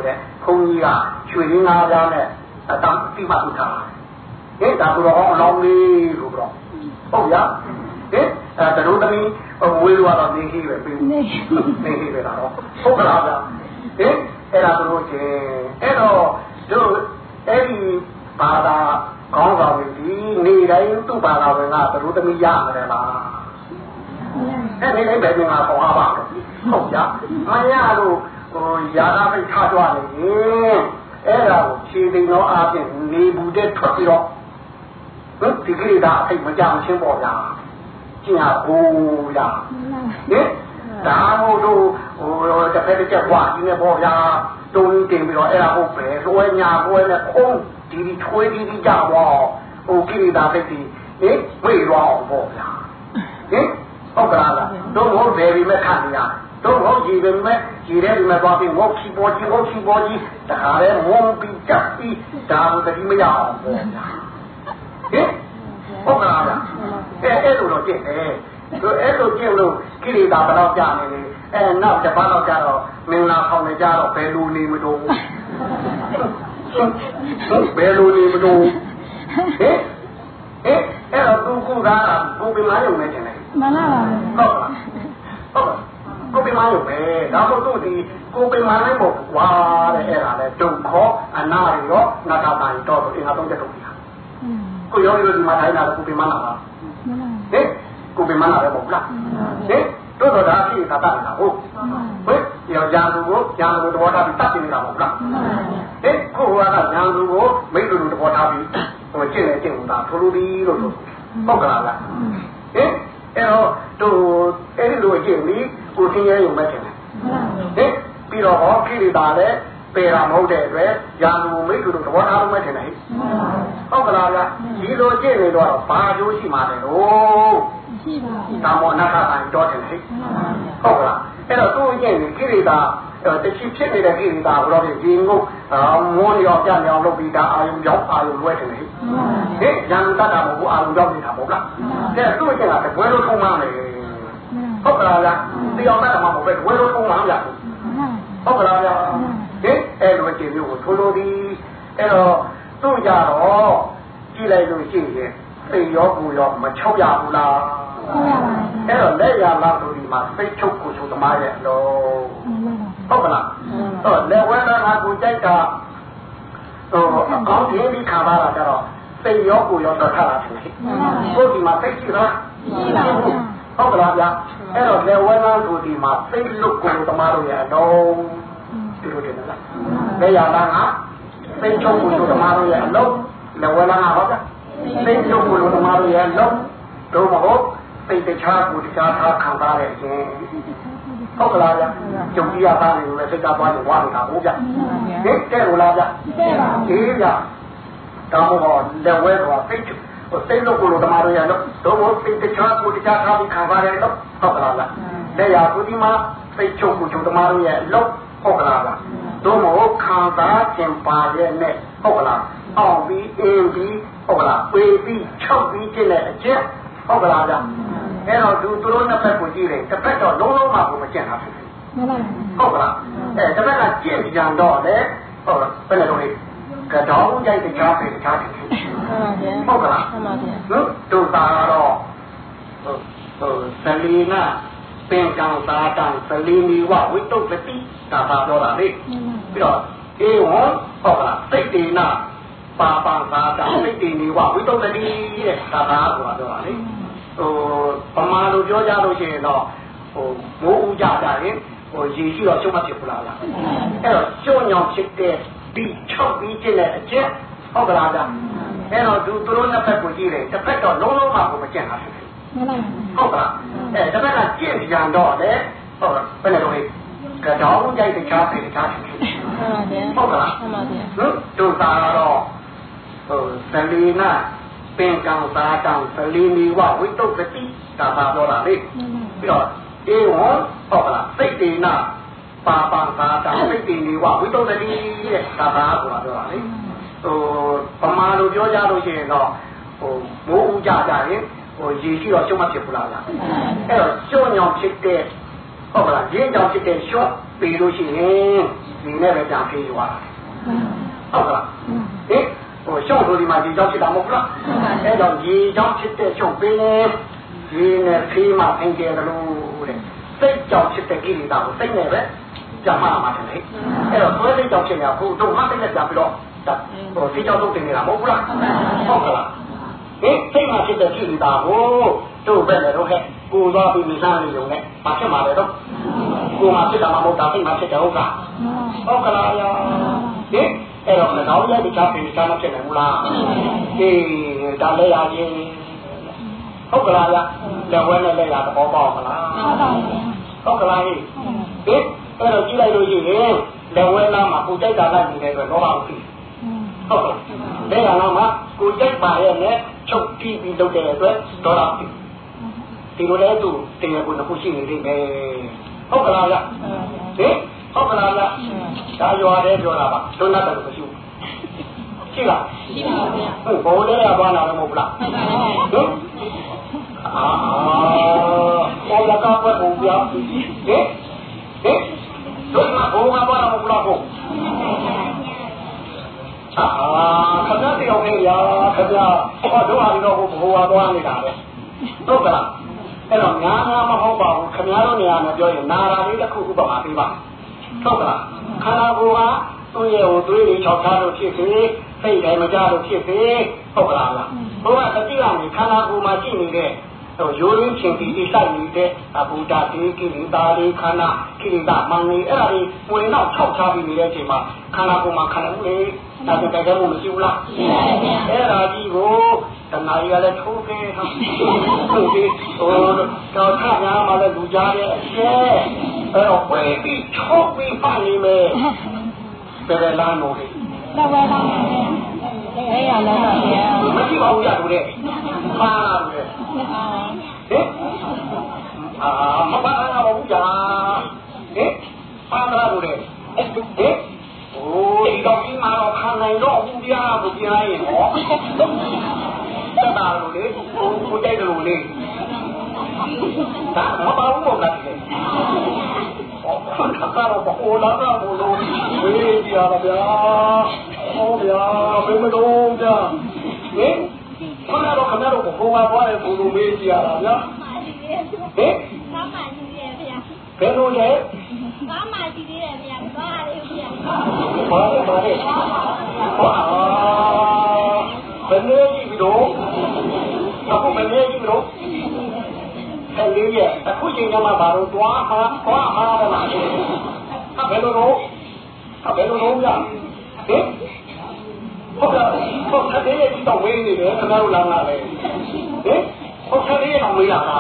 ဘုန်းကြီးကရွှေရင်းငါးပြားနဲ့အတမ်းပြီးမှထုတ်ထားဟဲ့ဒါဆိုတော့အလောင်းလေးလို့ပြောဟုတ်ရဟဲ့အဲတို့သမီးဝေးလို့တော့နေကြီးပဲပြီးနေကြီးပဲတော့ဟုတ်ကလားဗျဟဲ့အဲ့ဒါတို့ချင်းအဲ့တော့တို့အဲ့ဒီဘာသာကောင်းဆောင်ဒီနေတိုင်းသူ့ဘာသာဝင်ကတို့သမီးရမယ်လားအဲ့ဒီလည်းပဲငါပေါ်ပါတော့ဟုတ်ကြမရလို့ဟိုယာနာပိတ်ထားကြနေရင်အဲ့ဒါကိုခြေသိမ်းတော့အားဖြင့်နေဘူးတဲ့ထွက်ပြီးတော့ဒီကိလေသာအထိတ်မကြအောင်ရှင်းပေါ်ကြကျင်ဟာကိုရဟင်ဒါမို့လို့ဟိုတစ်ဖက်တစ်ချက်ဝါဒီနဲ့ပေါ်ကြတုံးတင်ပြီးတော့အဲ့ဒါဟုတ်ပဲလွှဲညာလွှဲနဲ့ခုံးဒီဒီထွေးဒီဒီကြတော့ဟိုကိလေသာစိတ်ဒီဟင်ဝေ့ရောအောင်ပေါ်ကြဟင်ဟုတ်ကလားတို့ဘုံဘယ်ပြီးမဲ့ခံရတို့ဘုံကြည့်ပြီးမဲ့ကြည့်တယ်ဒီမဲ့သွားပြီးဝေါချီပေါ်ကြီးဝေါချီပေါ်ကြီးတခါလဲမုံပြီးကြပ်ပြီးဒါမှတတိမရအောင်ပေါ်ကြဟင်ဟုတ်ကလားအဲ့အဲ့လိုတော့ကြည့်တယ်တို့အဲ့လိုကြည့်လို့ကိလေသာဘယ်တော့ကြာနေလဲအဲနောက်တစ်ပတ်တော့ကြာတော့မင်္ဂလာဆောင်နေကြတော့ဘယ်လိုနေမလို့ဘယ်လိုနေမလို့ဟဲ့ဟဲ့အဲ့တော့သူခုသားကိုပြမရုံနဲ့ကျင်တယ်မှန်ပါပါဟုတ်လားဟုတ်ကိုပြမရုံပဲဒါဆိုသူဒီကိုပြမနိုင်ဖို့ကွာတဲ့အဲ့ဒါလဲဒုက္ခအနာရောနာတာတိုင်တော့အင်္ဂါသုံးချက်ထုတ်ပြတာကိုရောရောဒီမှာထိုင်တာကိုပြမနာပါဟဲ့ကိုပြမနာပဲပေါ့လားဟဲ့တို့တော့ဒါရှိတာတာဟုတ်ဟဲ့ရောညာလူကိုညာလူတော်ထားပြီးတတ်နေနေတာပေါ့လားဟဲ့ကိုကညာလူကိုမိတ်လူလူတော်ထားပြီးဟိုကျင့်နေကျင့်တာထိုလူဒီလို့ဟုတ်ကလားဟဲ့အဲ့တော့တို့အဲ့ဒီလိုကျင့်ပြီးကိုသိရဲရုံပဲထင်တယ်ဟဲ့ပြီးတော့ဟောခိရိတာလည်းပေတာမဟုတ်တဲ့အတွက်ညာလူမိတ်လူလူတော်ထားလို့မထင်တယ်ဟုတ်ကလားဒီလိုကျင့်နေတော့ဘာကျိုးရှိမှာလဲလို့ရှိပါဘူးဒါမောနာကအန်တော်တယ်ဟဲ့ဟုတ်ကလားအဲ့တော့သူ့ကျင့်နေခိရိတာတချိဖြစ်နေတဲ့ကိရိတာဘလို့ဒီငုတ်မွန်းရောပြမြောင်လုပ်ပြီးဒါအာယုံကြောင်းအာယုံလွဲတယ်ဟဲ့ဟဲ့ဉာဏ်တတ်တာမဟုတ်အာယုံကြောင်းနေတာမဟုတ်လားတဲ့သူ့ကျင့်တာတကွဲလို့ထုံးမှမယ်ဟုတ်ကလားဗျာတရားတတ်တာမဟုတ်ပဲတကွဲလို့ထုံးမှဗျာဟုတ်ကလားဗျာဟဲ့အဲ့လိုကျင့်မျိုးကိုထိုးလို့ဒီအဲ့တော့သူ့ကြတော့ကြည့်လိုက်လို့ရှိရင်စိတ်ရောကိုယ်ရောမချုပ်ရဘူးလားအဲ့တော့လက်ရလာဆိုဒီမှာစိတ်ချုပ်ကိုချုပ်သမားရဲ့လို့ဟုတ်ကလားဟောလက်ဝဲသားကကိုကြိုက်တာဟိုအကောင်းကြီးပြီးခါပါတာကြတော့စိတ်ရောကိုယ်ရောတော့ထားတာဖြစ်ကိုဒီမှာစိတ်ရှိလားရှိပါဘူးဟုတ်ကလားဗျာအဲ့တော့လက်ဝဲသားဆိုဒီမှာစိတ်လွတ်ကိုသမားတို့ရဲ့အတော်ဒီလိုတယ်လားလက်ရလာကစိတ်ချုပ်ကိုသမားတို့ရဲ့အလုံးလက်ဝဲသားကဟုတ်ကဲ့စိတ်ချုပ်ကိုသမားတို့ရဲ့အလုံးတို့မဟုတ်စိတ်တခြားကိုတခြားထားခံစားရခြင်းဟုတ်ကလားဗျကြုံကြည့်ရတာလည်းစိတ်ကသွားနေဝါနေတာဟုတ်ဗျဟဲ့တဲ့လို့လားဗျတဲ့ပါဘူးဒီဗျဒါမှမဟုတ်လက်ဝဲတော့စိတ်စိတ်လို့ကိုလိုတမားတို့ရတော့တော့စိတ်တခြားကိုတခြားထားပြီးခံစားရတယ်တော့ဟုတ်ကလားဗျလက်ရကိုဒီမှာစိတ်ချုပ်ကိုချုပ်တမားတို့ရဲ့လို့ဟုတ်ကလားဗျတော့မဟုတ်ခံစားခြင်းပါရဲ့နဲ့ဟုတ်ကလားအောင်ပြီးအင်းပြီးဟုတ်ကလားပေပြီးချုပ်ပြီးခြင်းနဲ့အကျင့်ဟုတ်ကလားဗျအဲ့တော့သူတို့နှစ်ဖက်ကိုကြည့်တယ်တစ်ဖက်တော့လုံးလုံးမှကိုမကျင့်တာဖြစ်တယ်ဟုတ်ကလားအဲတစ်ဖက်ကကျင့်ကြံတော့လေဟုတ်လားဘယ်လိုလဲကြောင်းကြိုက်တခြားပဲတခြားတယ်ဟုတ်ကလားဟုတ်ပါဗျာနော်တို့သာတော့ဟိုဟိုသလီနာပင်ကံသာတံသလီနီဝဝိတုပတိဒါပါတော့တာလေပြီးတော့အေဝံဟုတ်ကလားစိတ်တေနာပါပံသာတံစိတ်တေနီဝဝိတုပတိတဲ့ဒါပါဆိုတာတော့တာလေဟိုပမာလိုပြောကြလို့ရှိရင်တော့ဟိုမိုးဦးကြတာရင်ဟိုရေရှိတော့ကျုံမဖြစ်ဘူးလားအဲ့တော့ကျုံညောင်ဖြစ်တဲ့ဒီ၆ပြီးကျင့်တဲ့အကျင့်ဟုတ်ကလားဗျအဲ့တော့သူတို့နှစ်ဖက်ကိုကြည့်တယ်တစ်ဖက်တော့လုံးလုံးမှကိုမကျင့်တာဖြစ်တယ်ဟုတ်ကလားအဲတစ်ဖက်ကကျင့်ကြံတော့လေဟုတ်ဘယ်နဲ့တော့လေကြောင်းကြိုက်တခြားပဲတခြားဖြစ်တယ်ဟုတ်ကလားဟုတ်ပါဗျဟင်တို့သာတော့ဟိုသလီနာပင်ကံသာတံသလီနီဝဝိတုပတိဒါပါတော့တာလေပြီးတော့အေဝံဟုတ်ကလားစိတ်တေနာပါပံသာတံစိတ်တေနီဝဝိတုပတိတဲ့ဒါပါဆိုတာပြောတာလေဟိုပမာလိုပြောကြလို့ရှိရင်တော့ဟိုမိုးဦးကြကြရင်ဟိုရေရှိတော့ရှုံးမဖြစ်ဘူးလားအဲ့တော့ရှုံးညောင်ဖြစ်တဲ့ဟုတ်ကလားရင်းကြောင်ဖြစ်တဲ့ရှော့ပေလို့ရှိရင်ဒီနဲ့ပဲကြာပြေးသွားတာဟုတ်ကလားဟင်ဟိုရှုံးဆိုဒီမှာဒီကြောင့်ဖြစ်တာမဟုတ်လားအဲကြောင့်ဒီကြောင့်ဖြစ်တဲ့ရှုံးပင်ဒီနဲ့ခေးမှအင်ကျဲတယ်လို့တဲ့စိတ်ကြောင့်ဖြစ်တဲ့ကိလေသာကိုစိတ်နဲ့ပဲကြမှားမှာတယ်လေအဲ့တော့သွေးစိတ်ကြောင့်ဖြစ်နေတာကိုတို့မှစိတ်နဲ့ပြန်ပြီးတော့ဟိုစိတ်ကြောင့်တုတ်တင်နေတာမဟုတ်လားဟုတ်ကလားဟင်စိတ်မှာဖြစ်တဲ့ကိလေသာကိုတို့ပဲလေတော့ဟဲ့ကိုသွားပြီးမိသားစုရုံနဲ့မဖြစ်မှာလေတော့ကိုမှဖြစ်တာမဟုတ်တာစိတ်မှာဖြစ်တယ်ဟုတ်လားဟုတ်ကလားယာဟင်အဲ့တော့လည်းတော့လည်းဒီချားပြီးချားမဖြစ်နိုင်ဘူးလားအေးဒါလည်းရချင်းဟုတ်ကလားယာလက်ဝဲနဲ့လက်ရသဘောပေါက်မလားဟုတ်ကလားဟင်အဲ့တော့ကြည့်လိုက်လို့ရှိရင်လက်ဝဲနားမှာကိုကြိုက်တာလိုက်နေတဲ့အတွက်တော့ဟုတ်ပြီဟုတ်ကဲ့လက်ရနားမှာကိုကြိုက်ပါရဲ့နဲ့ချုပ်ကြည့်ပြီးလုပ်တဲ့အတွက်တော့ဟုတ်ပြီဒီလိုလဲသူတရားကိုနှစ်ခုရှိနေသေးတယ်ဟုတ်ကလားဗျဟင်ဟုတ်ကလားဗျဒါရွာတယ်ပြောတာပါဒုနတ်တယ်မရှိဘူးရှိလားရှိပါဗျာဟုတ်ဘောလေးရသွားလာတော့မဟုတ်လားဟုတ်ပါဘူးဟင်အာဘောလကဘယ်ဘူးဗျာဟင်ဟင်ဒုနတ်ဘောကဘာလို့မဟုတ်လားဟုတ်အာခဏတယောက်နဲ့ရာခဏဟောတော့အရင်တော့ဘိုးဘွားသွားနေတာပဲဟုတ်ကလားအဲ့တော့ငါးငါးမဟုတ်ပါဘူးခင်ဗျားတို့နေရာမှာပြောရင်နာရာလေးတစ်ခုဥပမာပေးပါဟုတ်ကလားခန္ဓာကိုယ်ကသူ့ရဲ့ဟိုသွေးတွေခြောက်ထားလို့ဖြစ်စေစိတ်တိုင်းမကြလို့ဖြစ်စေဟုတ်ကလားဘုရားတတိယမှာခန္ဓာကိုယ်မှာရှိနေတဲ့ဟိုရိုးရင်းချင်းပြီးအိဆိုင်နေတဲ့အဘူတာတေကိလေသာတွေခန္ဓာကိလေသာမှန်နေအဲ့ဒါတွေဝင်တော့ခြောက်ထားပြီးနေတဲ့အချိန်မှာခန္ဓာကိုယ်မှာခန္ဓာမှုတွေဒါကြတဲ့မှုမရှိဘူးလားရှိပါဗျာအဲ့ဒါကြီးကိုတဏှာကြီးကလည်းထိုးခဲ့ဟာဟုတ်ပြီဟိုတော့ခါညာမှာလည်းလူကြားတဲ့အကျဲအဲ့တော့ဝေးပြီးထုတ်ပြီးဖန်နေမယ်ဘယ်လာလို့လဲတော့ဝဲလာတယ်အဲ့ရလာတော့ဗျာမရှိပါဘူးရလို့တဲ့ပါလို့ဟင်အာမပါလာဘူးကြာဟင်ပါလာလို့တဲ့ဟင်โอ้ยတော့ဒီမှာတော့ခံနိုင်တော့ဘူးဗျာကိုပြလိုက်ရင်ဟောတက်တာလို့လေကိုကိုတိုက်တယ်လို့လေဒါမပါဘူးပေါ့လားဒီဟောခါကတော့ဘိုးလာတော့ဘိုးလို့ဝေးပြရပါဗျာဟောဗျာဘယ်မလို့ဗျာဟင်ခါတော့ခါတော့ဘိုးကသွားတယ်ဘိုးလို့မေးကြရတာဗျာဟင်ကားမှကြည့်ရဗျာဘယ်လိုလဲကားမှကြည့်ရဗျာကားလေးဗျာဘာလဲဘာလဲဟောဘယ်လိုကြည့်ပြီးတော့အခုဘယ်လိုကြည့်ပြီးတော့အဲ့လေးရဲ့အခုချိန်ကမှဘာလို့တွားဟာတွားဟာတော့လားဘယ်လိုတော့ဘယ်လိုတော့ဗျာဟင်ဟုတ်ကဲ့ဟုတ်ကဲ့ဒီတော့ဝေးနေတယ်ခင်ဗျားတို့လာလာလေဟင်ဟုတ်ကဲ့ဒီတော့ဝေးလာတာ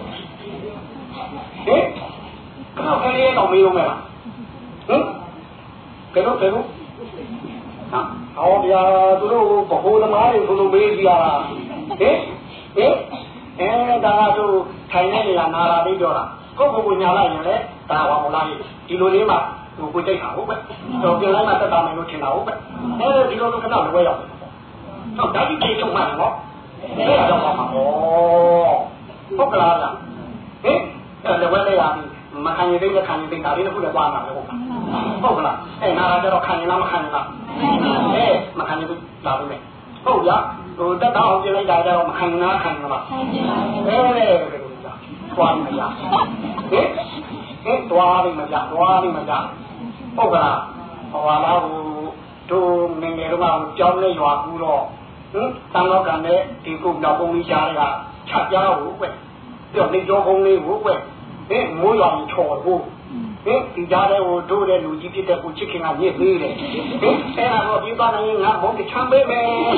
ဟင်ကောက်ကလေးတော့မေးဦးမယ်လားဟင်ကဲတော့ကဲတော့ဟာဟောဗျာသူတို့ဘိုးသမားတွေဘုလိုမေးကြရတာဟင်ဟင်အဲဒါတို့ထိုင်နေရနာလာလေးပြောတာကိုယ့်ကိုယ်ကိုညာလိုက်ရင်လေဒါဟောမလားဒီလိုလေးမှဟိုကိုကြိတ်တာဟုတ်ပဲတော့ပြန်လိုက်မှတက်တာမယ်လို့ထင်တာဟုတ်ပဲအဲဒီလိုလိုခဏလိုပဲရောက်တော့ဒါကြီးပြေချုံမှန်တော့အဲဒါတော့မှာဟောဟုတ်ကလားဟင်အဲ့လည်းဝဲလိုက်ရပြီမခံရသေးတဲ့ခံရသေးတာလေးတစ်ခုလည်းသွားမှာပဲဟုတ်လားဟုတ်ကလားအဲ့နာလာကြတော့ခံရလားမခံရလားအဲမခံရဘူးလာဘူးလေဟုတ်ရဟိုတက်တော့အောင်ပြလိုက်တာကြတော့မခံနာခံရလားအဲသွားမရဟင်ဟင်သွားလိမ့်မကြသွားလိမ့်မကြဟုတ်ကလားဟောလာဟိုတို့ငငယ်တော့ကြောင်းလေးရွာကူတော့ဟင်တန်တော့ကံနဲ့ဒီကုနောက်ပုံလေးရှားတွေကချက်ကြားဖို့ပဲပြောနေကြောကုန်းလေးကိုပဲဟင်မိုးရွာချော်ဖို့ဟင်ဒီကြားထဲကိုတို့တဲ့လူကြီးဖြစ်တဲ့ကိုချစ်ခင်ကညစ်သေးတယ်ဟင်အဲ့ဒါတော့ဒီပါနိုင်ငါဘုံတချမ်းပေးမယ်အဲ့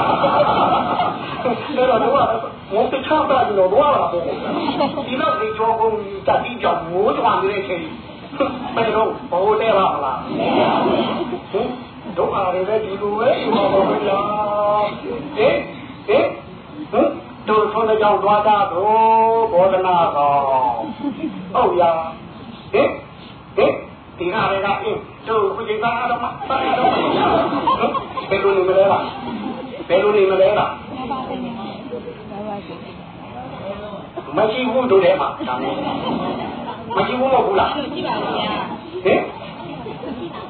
တော့တို့ကဘုံတချမ်းပါလို့တော့လာတယ်ဒီတော့ဒီကြောကုန်းတတိကြောင့်မိုးရွာနေတဲ့ချိန်ဘယ်တော့ဘိုးလဲပါမလားဟင်တို့အားရတဲ့ဒီလိုပဲဒီမှာပါဗျာဟင်ဟင်ဟင်တို့ဆုံးတဲ့ကြောင့်သွားတာတော့ဘောဓနာကောဟုတ်ရဟင်ဟင်ဒီနာရကအင်းတို့ဘုရားသားတော့မပါတော့ဘယ်လိုနေမလဲလားဘယ်လိုနေမလဲလားမရှိဘူးတို့ထဲမှာဒါနဲ့မရှိဘူးမဟုတ်ဘူးလားရှိပါဗျာဟင်ဟ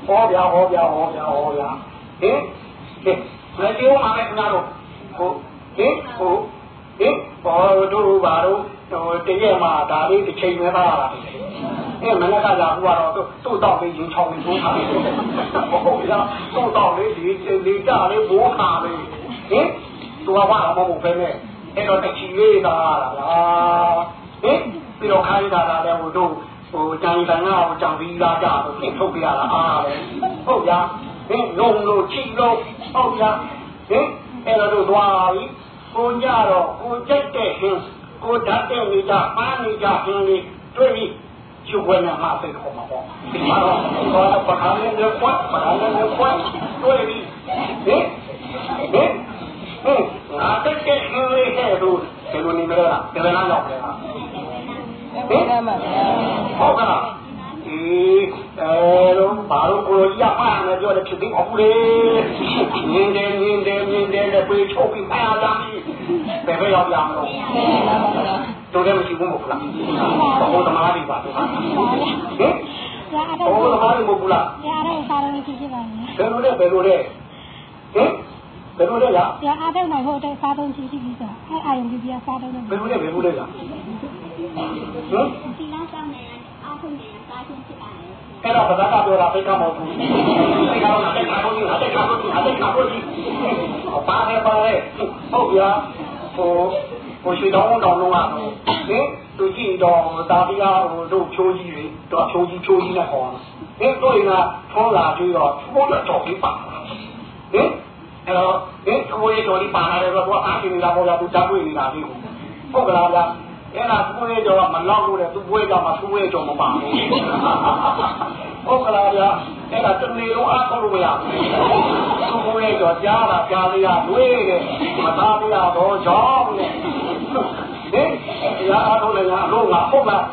ဟောဗျာဟောဗျာဟောဗျာဟောဗျာဟင်ဟင်မပြောမှလည်းခင်ဗျားတို့ဟိုဟင်ဟိုဟင်ဘောတို့ဘာတို့ဟိုတရက်မှဒါလေးတစ်ချိန်ပဲပါလာတယ်အဲမနက်ကလာဘူးကတော့သူ့တော့လေးရင်ချောင်းပြီးထိုးထားတယ်ဟုတ်ဗျာသူ့တော့လေးဒီဒီကြလေးဘိုးခါလေးဟင်သူကဘာမှမဟုတ်ပဲနဲ့အဲ့တော့တချီလေးသာလာလားဟင်ပြီးတော့ခိုင်းတာလည်းဟိုတို့ဟိုကြံတန်ကဟိုကြံပြီးလာကြတော့ပြင်ထုတ်ပြရတာအားပဲဟုတ်ဗျာဟင်လုံးလို့ချီလို့ဟုတ်ဗျာဟင်အဲ့တော့တို့သွားပြီကိုကြတော့ကိုကြိုက်တဲ့ဟင်ကိုဓာတ်တဲ့နေကြပန်းနေကြဟင်လေးတွေ့ပြီကျုပ်ကလည်းမသိခေါ်မှာပေါ့ဒီမှာတော့ပခါလေးနဲ့ပွတ်ပခါလေးနဲ့ပွတ်တွေ့ပြီဟင်ဟင်ဟင်ငါတက်တဲ့ဟင်လေးဟဲ့တို့ဘယ်လိုနေမလဲလားဘယ်လိုလောက်လဲလားဟင်ဟုတ်ကဲ့ဒီအဲတော့ဘာလို့ကိုရပါမယ်ပြောတယ်ဖြစ်ပြီးအခုလေနင်းတယ်နင်းတယ်နင်းတယ်လည်းပြေချုပ်ပြီးပါလာပြီဘယ်ဘက်ရောက်ရမလို့တို့လည်းမရှိဘူးမဟုတ်လားဘုရားသမားတွေပါတို့ဟာဟင်ဘုရားသမားတွေမဟုတ်ဘူးလားရားတော့စားလို့ရှိရှိပါမယ်ဘယ်လိုလဲဘယ်လိုလဲဟင်ဘယ်လိုလဲလားရားအားတော့နိုင်ဖို့အတွက်စားတော့ရှိရှိပြီးဆိုအဲအာယုံပြပြစားတော့ဘယ်လိုလဲဘယ်လိုလဲလားဟင်ဒီလားဆောင်နေအားထုတ်နေစားချင်းဖြစ်ပါလေအဲ့တော့ဘာသာပြောတာသိကမဟုတ်ဘူးသိကတော့အတက်ခါလို့အတက်ခါလို့အတက်ခါလို့ဘာလဲပါလဲဟုတ်ပြဟိုဟိုရွှေတောင်းတောင်းလုံးကဟင်သူကြည့်တော့ဒါတရားဟိုတို့ချိုးကြီးတွေတော့ချိုးကြီးချိုးကြီးနဲ့ဟောဟင်တို့ရင်ကထောလာပြီးတော့ထိုးတော့တော့ပြီးပါဟင်အဲ့တော့ဟင်ထိုးရတော့ဒီပါလာတယ်တော့သူအားချင်းနေတာပေါ်လာသူကြားတွေ့နေတာလေးကိုဟုတ်ကလားဗျာအဲ့ဒါသူ့ရဲ့ကြောမလောက်လို့တဲ့သူ့ဘွဲကြောမှာသူ့ရဲ့ကြောမပါဘူးဟုတ်ကလားဗျာအဲ့ဒါတနေ့လုံးအားထုတ်လို့မရဘူးသူ့ဘွဲကြောကြားတာကြားလေးရလွေးတယ်မသားပြတော့ကြောင်းနဲ့ဟင်တရားအားထုတ်လည်းငါအလို့ငါဟုတ်လား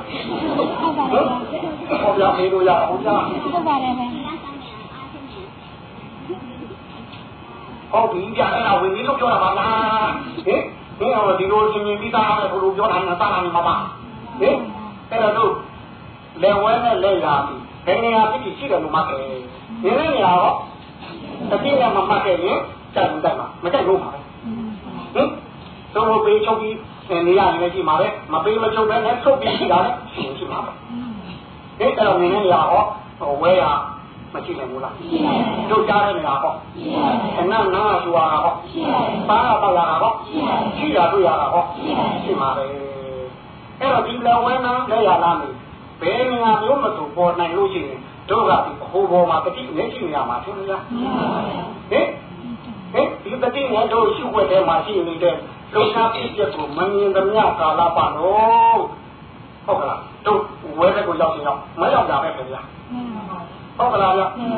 ဟုတ်ပါဘူးဟုတ်ပြမေးလို့ရအောင်ကြားဟုတ်ပါတယ်ဗျာဟုတ်ပြီဗျာအဲ့ဒါဝင်ပြီးလို့ပြောတာပါလားဟင်ဒီတော့ဒီလိုရှင်ရှင်ပြီးသားပဲဘလို့ပြောတာနဲ့သားတာနဲ့မပါဟင်အဲ့တော့တို့လက်ဝဲနဲ့လက်ရာပြီးဘယ်နေရာဖြစ်ရှိတယ်လို့မှတ်တယ်ဒီနေရာတော့တတိယမမှတ်ခဲ့ရင်တက်ဘူးတက်မှာမတက်လို့ပါပဲဟင်တို့ပေးချုပ်ပြီးနေရာနေရှိမှာပဲမပေးမချုပ်ပဲနဲ့ချုပ်ပြီးရှိတာလည်းရှိမှာပဲဒီတော့နေနေရာဟောဝဲရမရှိနိုင်ဘူးလားတို့ကြားတဲ့နေရာပေါ့အနနာဆိုရတာပေါ့ပါရပါလာတာပေါ့ရှိတာတွေ့ရတာပေါ့ရှိမှာပဲအဲ့တော့ဒီလဝဲနာလက်ရလာမယ်ဘယ်နေရာမျိုးမတူပေါ်နိုင်လို့ရှိရင်တို့ကဒီဟိုပေါ်မှာတတိနေရှိနေရမှာသိလားဟင်ဟင်ဒီတတိနဲ့တို့ရှိွက်ထဲမှာရှိနေတဲ့လုံခြားပြည့်ချက်ကိုမမြင်သမျှကာလပါလို့ဟုတ်ကလားတို့ဝဲတဲ့ကိုရောက်ရင်ရောက်မရောက်ကြပဲခင်ဗျာဟုတ်ကလားဗျဟင်ဟင်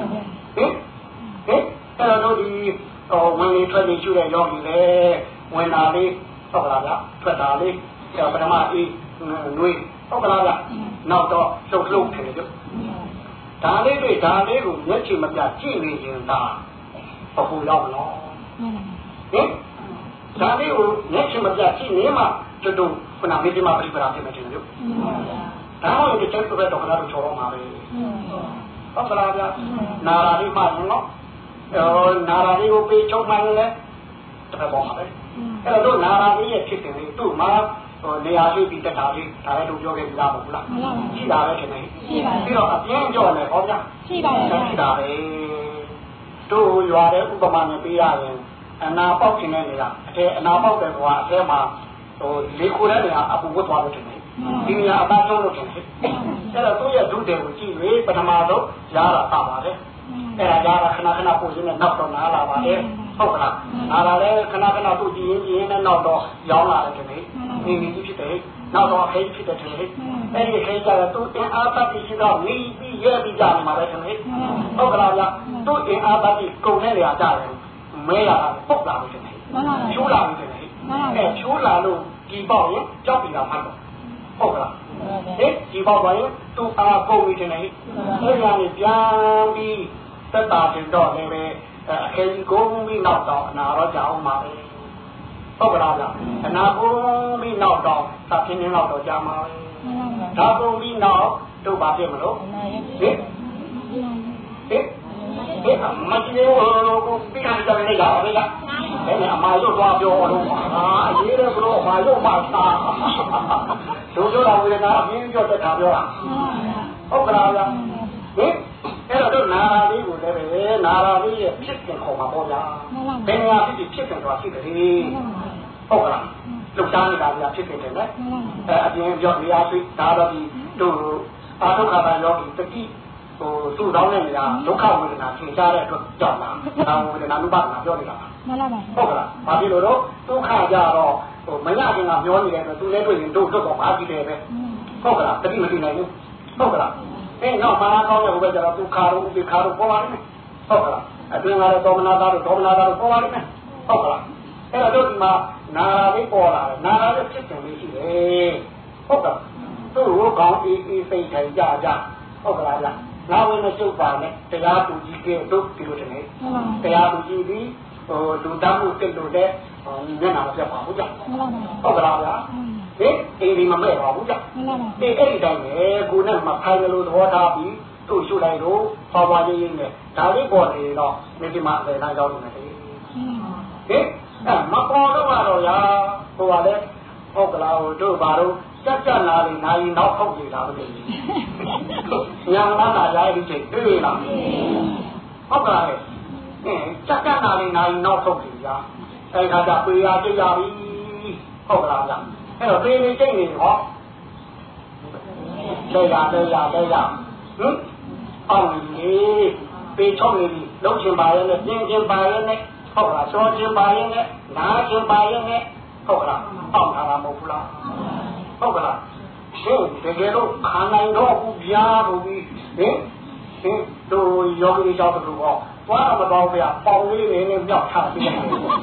အဲ့တော့ဒီဟိုဝင်လေထွက်လေရှုတဲ့ယောဂီလေဝင်လာလေးဟုတ်ကလားဗျထွက်တာလေးပထမအေးနွေးဟုတ်ကလားဗျနောက်တော့လှုပ်လှုပ်တယ်ကြဒါလေးတွေဒါလေးကိုမျက်ခြေမပြကြည့်နေရင်သာအခုရောက်တော့ဟင်ဒါလေးကိုမျက်ခြေမပြကြည့်နေမှကျွတ်တို့ခုနမေတ္တာပရိပရာဖြစ်မယ်တင်ကြဒါမှလည်းတစ်ချက်တော့တော့ခဏတော့ချောတော့မှာပဲဟုတ်ကလားဗျနာရာလေးမှရင်တော့အော်နာရာလေးကိုပေးချုပ်မှလည်းတစ်ပေါ်မှာပဲအဲ့တော့နာရာလေးရဲ့ဖြစ်တယ်လေသူ့မှာဟိုနေရာလေးပြီးတက်တာလေးဒါလည်းတို့ပြောခဲ့ပြီလားမဟုတ်လားရှိတာပဲထင်တယ်ရှိပါပြီးတော့အပြင်းကြော်နေဟောဗျရှိပါရဲ့ရှိတာပဲတို့ရွာတဲ့ဥပမာနဲ့ပေးရရင်အနာပေါက်ခြင်းတဲ့နေရာအထဲအနာပေါက်တဲ့ကွာအထဲမှာဟိုလေးခုတဲ့နေရာအပူဝတ်သွားလို့ထင်တယ်ဒီနေရာအသားဆုံးလို့ထင်တယ်အဲ့တော့သူ့ရဲ့ဒုတယ်ကိုကြည့်ပြီးပထမဆုံးရတာပါပါတယ်အဲ့ဒါရတာခဏခဏပို့ရင်းနဲ့နောက်တော့နားလာပါတယ်ဟုတ်ကလားနားလာလဲခဏခဏသူ့ကြည့်ရင်ကြည့်ရင်နဲ့နောက်တော့ရောင်းလာတယ်ထင်တယ်နေနေဖြစ်တယ်နောက်တော့ခေဖြစ်တယ်ထင်တယ်အဲ့ဒီခေကြတော့သူ့အင်အားပတ်ပြီးရှိတော့နေပြီးရဲပြီးကြနေမှာပဲထင်တယ်ဟုတ်ကလားဗျသူ့အင်အားပတ်ပြီးကုန်နေရကြတယ်မဲရတာပုတ်လာလို့ထင်တယ်ချိုးလာလို့ထင်တယ်အဲ့ချိုးလာလို့ဒီပေါ့ရင်ကြောက်ပြီးတာမှတ်တော့ဟုတ်ကလားဟဲ့ဒီပေါ့ပါရင်သူ့အားကုန်ပြီးထင်တယ်အဲ့ဒါနဲ့ပြန်ပြီးသက်တာတင်တော့လည်းပဲအခင်းကြီးကုန်ပြီးနောက်တော့အနာတော့ကြောင်းပါပဲဟုတ်ကလားဗျအနာကုန်ပြီးနောက်တော့သဖြင်းင်းနောက်တော့ကြာမှာပဲဒါကုန်ပြီးနောက်တို့ပါပြမလို့ဟဲ့ဟဲ့哎，没几年我别看这那家那个，哎呀，马又抓标了啊！一个不说马又骂他，就说了为了拿名叫这查标了，好不啦呀？哎，哎，都拿了这个这个拿了这些批评好嘛好呀，别人家自己批评是吧？批评的，好不啦？ลูกจ้างในการพิจารณาแต่อาจารย์ยอดวิทยาศาสตร์ดาราดีดูอาทุกขาตายอดตะกี้สู้ร้องเนี่ยเนี่ยลูกข้าวเวลาถึงจะได้ก็จอดนะเอาเวลาลูกบ้านมาย้อนดีกว่าโอ้โหล่ะมาที่เราดูลูกข้าวจะรอไม่ยากจริงอ่ะย้อนนี่เลยตัวเล็กตัวหนึ่งดูดูของมาที่เดียวเลยโอ้โหล่ะตะกี้มันที่ไหนเนี่ยโอ้โหล่ะเอ้ยน้องมาเขาเนี่ยเขาจะเราลูกข้าวลูกข้าวลูกพ่อวันนี่โอ้โหล่ะไอ้ตัวงานเราโตมานาดาโตมานาดาพ่อวันนี่โอ้โหล่ะเอ้เราดูมานาไม่พอละนาจะคิดถึงไม่ใช่เลยโอ้โหตู้รู้ของอีอีใส่ใจจ้าจ้าโอ้โหล่ะนาเวนัสุปาเนี่ยแต่ยาตุจีเกตุกิโลเท่านี้แต่ยาตุจีดีเออดูดำดูเต็มดูเด็เนี่ยนาจะพาผู้จ้าโอ้โหล่ะเอ๊ะเอ็งดีมันไม่พาผู้จ้าเอ๊ะเอ็งได้เนี่ยกูเนี่ยมาไทยไม่รู้ตัวท่าบีตู้ชูได้รู้พอวันนี้เนี่ยดาวนี้ก่อนเลยเนาะไม่ได้มาเลยนายเจ้าอยู่ไหนเอ๊ะมาพอแล้วมาเราอย่าเพราะว่าเนี่ยพวกเราดูบารูจัดจ้านนาลีนายนอกเข้าดีแล้วเลยยังนั่นนายดีเจด้วยล่ะพวกเราเนี่ยจัดจ้านนาลีนายนอกเข้าดีอ่ะไอ้ข้าจะเปียจะยาบีพวกเราอย่างไอ้เราเปียนี่เจ๊งนี่เหรอได้ยาได้ยาได้ยาฮึเอาเลยเปียช่องนี่ลูกชิ้นบายเนี่ยยิงชิ้นบายเนี่ยဟုတ်လားစောခြင်းပါရင်နဲ့နားခြင်းပါရင်နဲ့ဟုတ်လားအောက်ထားတာမဟုတ်ဘူးလားဟုတ်ကလားရှင်တကယ်လို့ခံနိုင်တော့ဘူးဗျာလို့ပြီးဟင်ဟင်တို့ယောဂီကြောင့်တို့ပေါ့သွားတော့မတော်ဗျာပေါင်လေးလေးနဲ့မြောက်ထားပြီးဟင်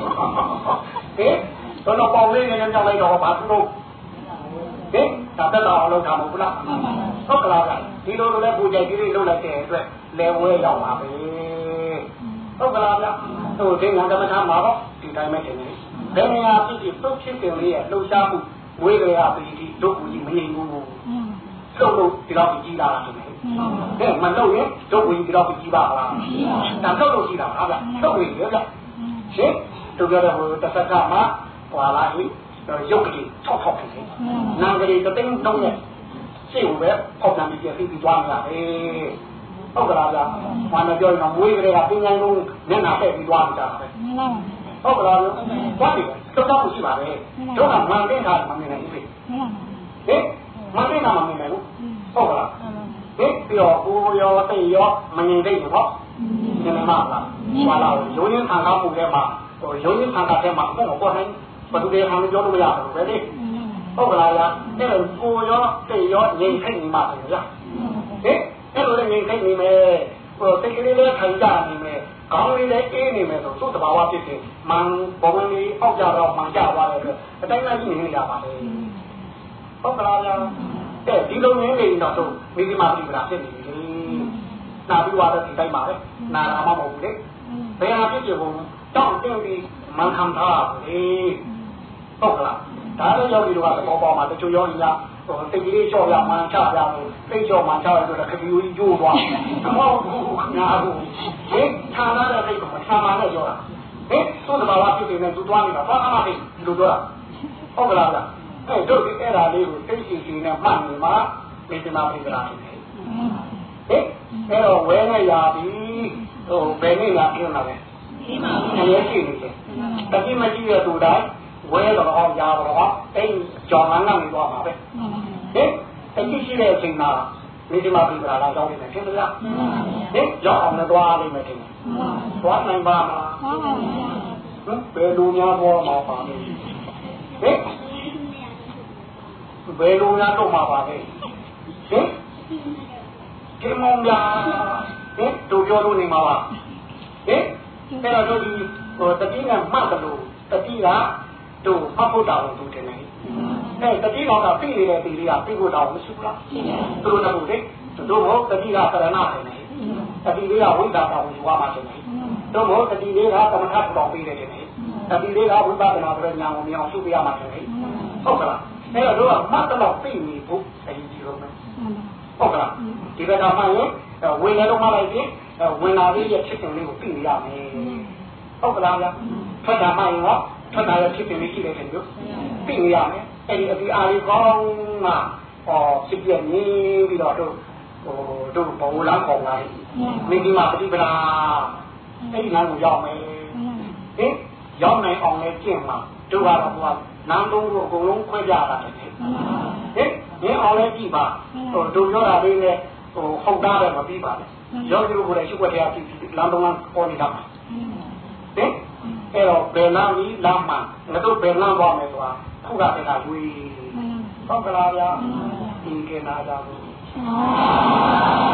တော့ပေါင်လေးလေးနဲ့မြောက်လိုက်တော့ဘာလို့ဟင်ဒါတက်တော့အောင်လုပ်တာမဟုတ်ဘူးလားဟုတ်ကလားဒီလိုလိုလဲပူကြိုက်ကြီးလေးလုပ်လိုက်တဲ့အတွက်လဲဝဲရောက်ပါပဲဟုတ်ကလားဗျာဟိုဒီငါဓမ္မထားမှာတော့ဒီတိုင်းပဲတင်နေဘယ်နေရာဖြစ်ဖြစ်သုတ်ဖြစ်တယ်လေးရဲ့လှုပ်ရှားမှုဝေးကြရပြီဒီဒုက္ခကြီးမငြိမ်ဘူးလှုပ်လို့ဒီတော့ကြီးလာတာတင်နေကဲမလှုပ်ရင်ဒုက္ခကြီးဒီတော့ကြီးပါလားဒါလှုပ်လို့ကြီးတာဟာဗျလှုပ်ရင်လေဗျရှင်တို့ပြောတဲ့ဟိုတစ်ဆက်ကမှဟွာလာဟိရုပ်ကလေးထောက်ထောက်ဖြစ်နေနာကလေးတစ်သိန်းတုံးနဲ့စိတ်ကိုပဲပေါက်ပြန်ပြီးပြည့်ပြီးသွားမှာပဲဟုတ်ကလားဗျာ။ဘာနဲ့ပြောရင်တော့မွေးကလေးကပင်ငိုင်းလုံးမျက်နှာထည့်ပြီးသွားကြတာပဲ။ဟုတ်ကလားဗျာ။သွားပြီ။တော့တော့ရှိပါပဲ။တို့ကမှန်တဲ့ခါမှမနေနိုင်ဘူးလေ။ဟင်မှန်တဲ့ခါမှမနေနိုင်ဘူး။ဟုတ်ကလား။ဟင်ပြီးတော့ကိုရောတိတ်ရောမငြိမ်သိဘူးဟော။ဒီမှာလား။ဘာလားရိုးရင်းခံကားမှုထဲမှာဟိုရိုးရင်းခံကားထဲမှာအခုတော့ပေါ်နိုင်ဘယ်သူတွေခံပြောလို့မရဘူးပဲလေ။ဟုတ်ကလားဗျာ။အဲ့တော့ကိုရောတိတ်ရောငြိမ်သိနေမှာပဲဗျာ။ဟင်အဲ့လိုလည်းငြိမ်သိနေမယ်ဟိုစိတ်ကလေးလည်းထိုင်ကြနေမယ်ခေါင်းလေးလည်းအေးနေမယ်ဆိုသူ့တဘာဝဖြစ်ဖြစ်မှန်ပုံလေးအောက်ကြတော့မှန်ကြသွားတယ်အတိုင်းလိုက်နေနေကြပါလေဟုတ်ကလားဗျာတဲ့ဒီလိုငင်းနေတော့သူမိဒီမာပြိပလာဖြစ်နေပြီနာပြီးသွားတဲ့ဒီတိုင်းပါပဲနာလာမှမဟုတ်ဘူးလေဘယ်ဟာဖြစ်ဖြစ်ကိုတောင့်တင်းပြီးမှန်ခံထားလေဟုတ်ကလားဒါလည်းယောဂီတို့ကသဘောပေါက်မှာတချို့ယောဂီကဟိုတိတ်ကြီးချော့ရမှန်ချပြလို့တိတ်ချော့မှန်ချရဆိုတော့ခပီဦးကြီးကျိုးသွားမဟုတ်ဘူးခင်ဗျာဟိုဟင်ခြာလာတဲ့တိတ်ကမခြာမှန်နဲ့ပြောတာဟင်သူ့တဘာဝဖြစ်နေသူသွားနေတာဘာမှမသိဒီလိုပြောတာဟုတ်ကလားဗျအဲ့တို့ဒီအဲ့ဒါလေးကိုသိစီစီနဲ့မှတ်နေမှာမေတ္တာပိကရာဖြစ်နေဟင်အဲ့တော့ဝဲနေရပြီဟိုဘယ်နည်းလာပြင်းလာလဲဒီမှာလည်းရှိနေတယ်တတိမကြည့်ရတူတိုင်းဝဲတော့အောင်ရတော့အဲ့ကြောင်ငန်းကနေသွားမှာပဲဟင်အကြည့်ရှိတဲ့အချိန်မှာမိဒီမာပြည်ကလာကြောင်းနေတယ်ထင်မလားဟင်ရောက်အောင်လည်းသွားလိမ့်မယ်ထင်တယ်သွားနိုင်ပါမလားဟင်ဘယ်လိုများသွားမှာပါလဲဟင်ဘယ်လိုများတော့မှာပါလဲဟင်ဒီမုံလာဟင်တို့ပြောလို့နေမှာပါဟင်အဲ့တော့ဒီဟိုတတိကမှတ်တယ်လို့တတိကတို့ဖတ်ဖို့တောင်းလို့တင်နေအဲတတိကောင်ကပြည့်နေတဲ့ဒီလေးကပြည့်ဖို့တောင်းမရှိဘူးလားသူတို့ကဘုလေတို့ဘောတတိကသရဏတယ်နေတတိလေးကဝိသတောင်းယူရမှာတင်နေတို့ဘောတတိလေးကသမထတောင်းပေးတယ်တင်နေတတိလေးကဝိပဿနာဆိုတဲ့ဉာဏ်ကိုမြင်အောင်ရှုပြရမှာတင်နေဟုတ်ကလားအဲတော့တို့ကမှတ်တော့ပြည့်နေဖို့အရေးကြီးဆုံးပဲဟုတ်ကလားဒီဘက်ကမှရင်ဝင်လည်းတော့မှလိုက်ပြီဝင်လာပြီးရဖြစ်တယ်လေးကိုပြင်ရမယ်ဟုတ်ကလားဗျထွက်တာမှရင်တော့ထွက်တာလည်းဖြစ်တယ်လေးရှိတယ်ခင်ဗျပြင်ရမယ်အဲ့ဒီအဒီအားလေးကောင်းမှဟောဖြစ်ပြနေပြီးတော့တို့ဟိုတို့ဘဝလမ်းပေါ်လာမိဒီမှာပฏิပဒါအဲ့ဒီလမ်းကိုရောက်မယ်ဟင်ရောက်နိုင်အောင်လည်းကျင့်မှာတို့ကတော့ဟိုကနန်းသုံးကိုအကုန်လုံးခွဲပြတာတယ်ဟင်ရင်းအောင်လည်းကြည့်ပါဟိုတို့ပြောတာလေးနဲ့ဟိုဟုတ်တာလည်းမပြီးပါဘူးရောက်ကြည့်လို့ကိုယ်လည်းရှုပ်ွက်တရားကြည့်လမ်းသုံးကပေါ်နေတာဟင်အဲ့တော့ဘယ်လမ်းကြီးလမ်းမှာငါတို့ဘယ်လမ်းသွားမယ်ဆိုတာခုကတည်းကဝေးဟုတ်ကလားဗျာဒီကေနာကြဘူး